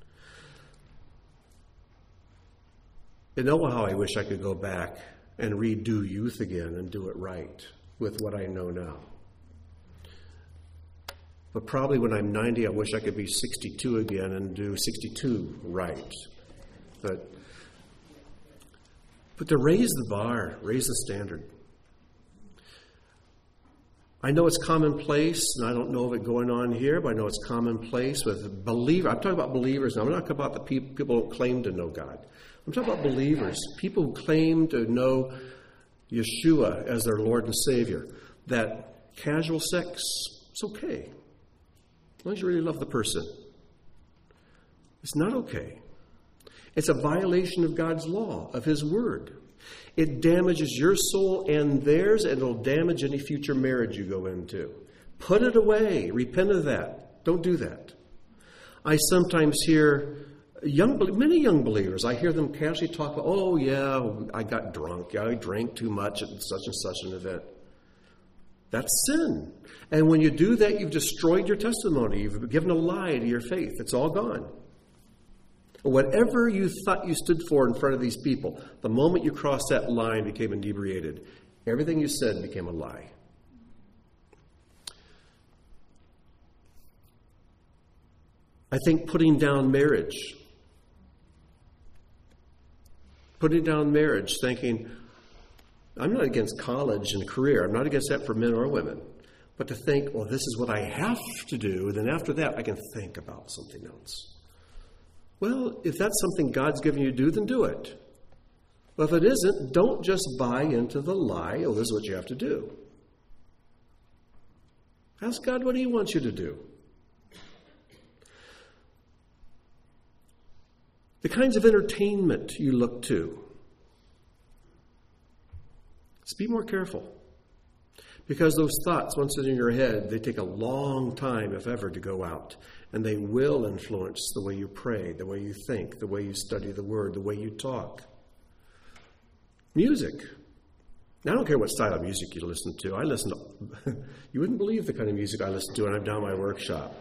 You know how I wish I could go back and redo youth again and do it right with what I know now. But probably when I'm 90, I wish I could be 62 again and do 62 right. But to raise the bar, raise the standard. I know it's commonplace, and I don't know of it going on here, but I know it's commonplace with believers. I'm talking about believers now. I'm not talking about the people who claim to know God. I'm talking about believers, people who claim to know Yeshua as their Lord and Savior. That casual sex, it's okay. As long as you really love the person. It's not okay. It's a violation of God's law, of his word. It damages your soul and theirs, and it'll damage any future marriage you go into. Put it away. Repent of that. Don't do that. I sometimes hear Many young believers, I hear them casually talk about, oh yeah, I got drunk. Yeah, I drank too much at such and such an event. That's sin. And when you do that, you've destroyed your testimony. You've given a lie to your faith. It's all gone. Whatever you thought you stood for in front of these people, the moment you crossed that line, became inebriated. Everything you said became a lie. I think putting down marriage, thinking, I'm not against college and career. I'm not against that for men or women. But to think, well, this is what I have to do, and then after that, I can think about something else. Well, if that's something God's given you to do, then do it. But if it isn't, don't just buy into the lie, oh, this is what you have to do. Ask God what He wants you to do. The kinds of entertainment you look to. Just be more careful. Because those thoughts, once they're in your head, they take a long time, if ever, to go out. And they will influence the way you pray, the way you think, the way you study the Word, the way you talk. Music. Now, I don't care what style of music you listen to. I listen to, you wouldn't believe the kind of music I listen to when I'm down at my workshop.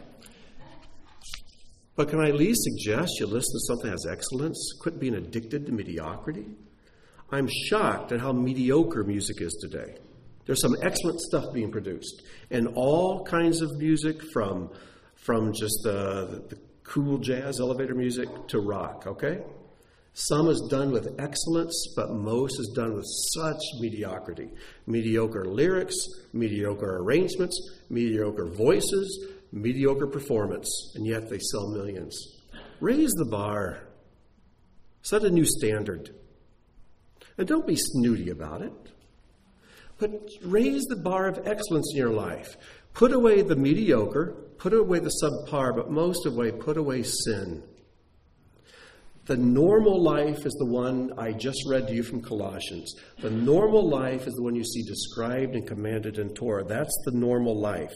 But can I at least suggest you listen to something that has excellence? Quit being addicted to mediocrity. I'm shocked at how mediocre music is today. There's some excellent stuff being produced. And all kinds of music from just the cool jazz elevator music to rock, okay? Some is done with excellence, but most is done with such mediocrity. Mediocre lyrics, mediocre arrangements, mediocre voices, mediocre performance, and yet they sell millions. Raise the bar. Set a new standard. And don't be snooty about it. But raise the bar of excellence in your life. Put away the mediocre, put away the subpar, but most of all, put away sin. The normal life is the one I just read to you from Colossians. The normal life is the one you see described and commanded in Torah. That's the normal life.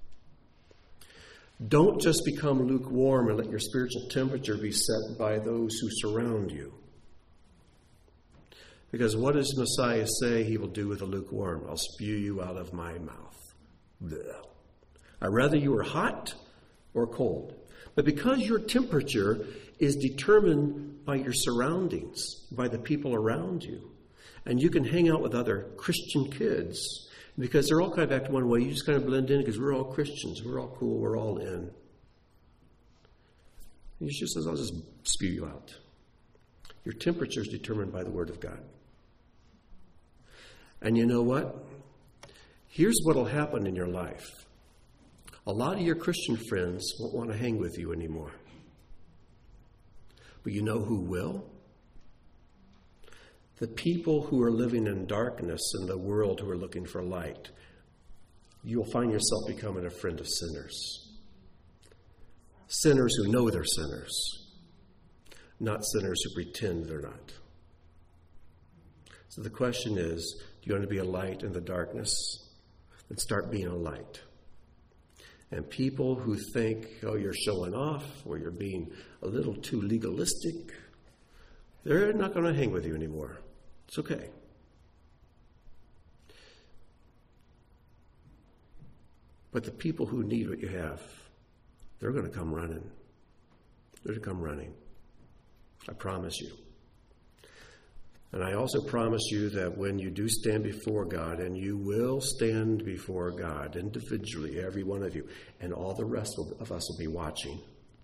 Don't just become lukewarm and let your spiritual temperature be set by those who surround you. Because what does Messiah say He will do with the lukewarm? I'll spew you out of my mouth. Blech. I'd rather you were hot or cold. But because your temperature is determined by your surroundings, by the people around you, and you can hang out with other Christian kids, because they're all kind of acting one way, you just kind of blend in because we're all Christians, we're all cool, we're all in. He just says, I'll just spew you out. Your temperature is determined by the Word of God. And you know what? Here's what will happen in your life. A lot of your Christian friends won't want to hang with you anymore. But you know who will? The people who are living in darkness in the world who are looking for light. You'll find yourself becoming a friend of sinners. Sinners who know they're sinners. Not sinners who pretend they're not. So the question is, do you want to be a light in the darkness? Then start being a light. And people who think, oh, you're showing off or you're being a little too legalistic, they're not going to hang with you anymore. It's okay. But the people who need what you have, they're going to come running. They're going to come running. I promise you. And I also promise you that when you do stand before God, and you will stand before God individually, every one of you, and all the rest of us will be watching,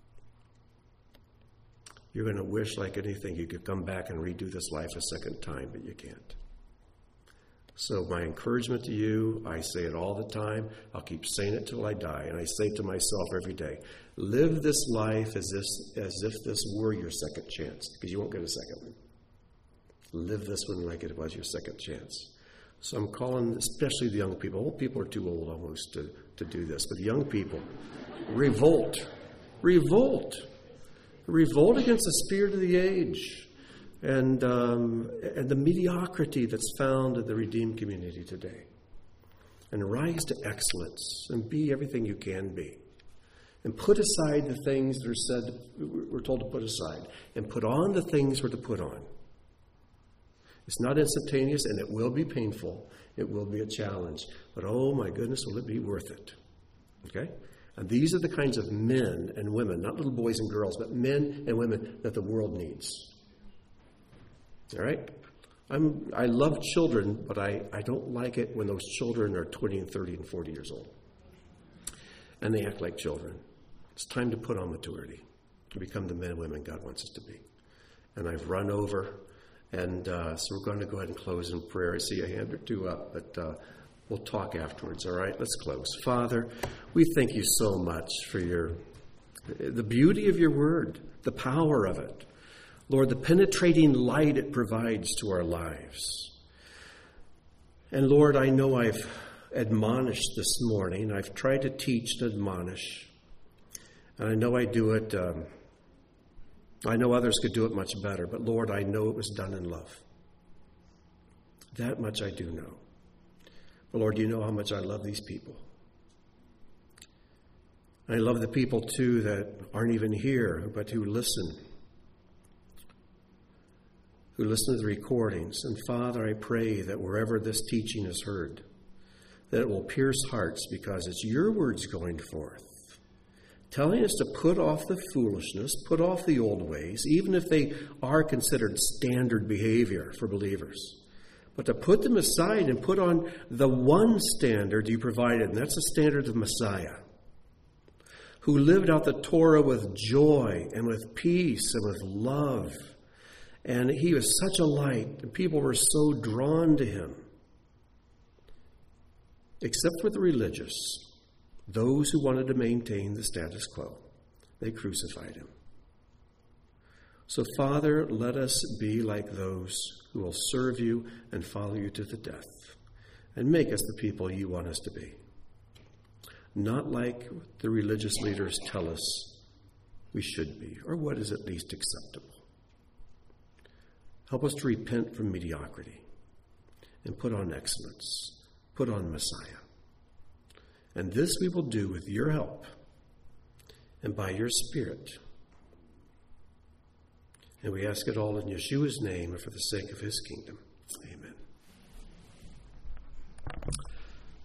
you're going to wish like anything you could come back and redo this life a second time, but you can't. So my encouragement to you, I say it all the time, I'll keep saying it till I die, and I say it to myself every day, live this life as if this were your second chance, because you won't get a second one. Live this one like it was your second chance. So I'm calling, especially the young people. Old people are too old almost to do this. But the young people, revolt. Revolt. Revolt against the spirit of the age and the mediocrity that's found in the redeemed community today. And rise to excellence and be everything you can be. And put aside the things that are said, we're told to put aside, and put on the things we're to put on. It's not instantaneous, and it will be painful. It will be a challenge. But oh my goodness, will it be worth it? Okay? And these are the kinds of men and women, not little boys and girls, but men and women that the world needs. All right? I love children, but I don't like it when those children are 20 and 30 and 40 years old. And they act like children. It's time to put on maturity, to become the men and women God wants us to be. And I've run over, and so we're going to go ahead and close in prayer. I see a hand or two up, but we'll talk afterwards, all right? Let's close. Father, we thank you so much for the beauty of your word, the power of it. Lord, the penetrating light it provides to our lives. And Lord, I know I've admonished this morning. I've tried to teach and admonish. And I know I do it. I know others could do it much better. But Lord, I know it was done in love. That much I do know. But Lord, you know how much I love these people. I love the people, too, that aren't even here, but who listen. Who listen to the recordings. And Father, I pray that wherever this teaching is heard, that it will pierce hearts because it's your words going forth, telling us to put off the foolishness, put off the old ways, even if they are considered standard behavior for believers, but to put them aside and put on the one standard you provided, and that's the standard of Messiah, who lived out the Torah with joy and with peace and with love. And he was such a light, and people were so drawn to him. Except for the religious, those who wanted to maintain the status quo. They crucified him. So, Father, let us be like those who will serve you and follow you to the death. And make us the people you want us to be. Not like the religious leaders tell us we should be, or what is at least acceptable. Help us to repent from mediocrity and put on excellence. Put on Messiah. And this we will do with your help and by your Spirit. And we ask it all in Yeshua's name and for the sake of his kingdom. Amen.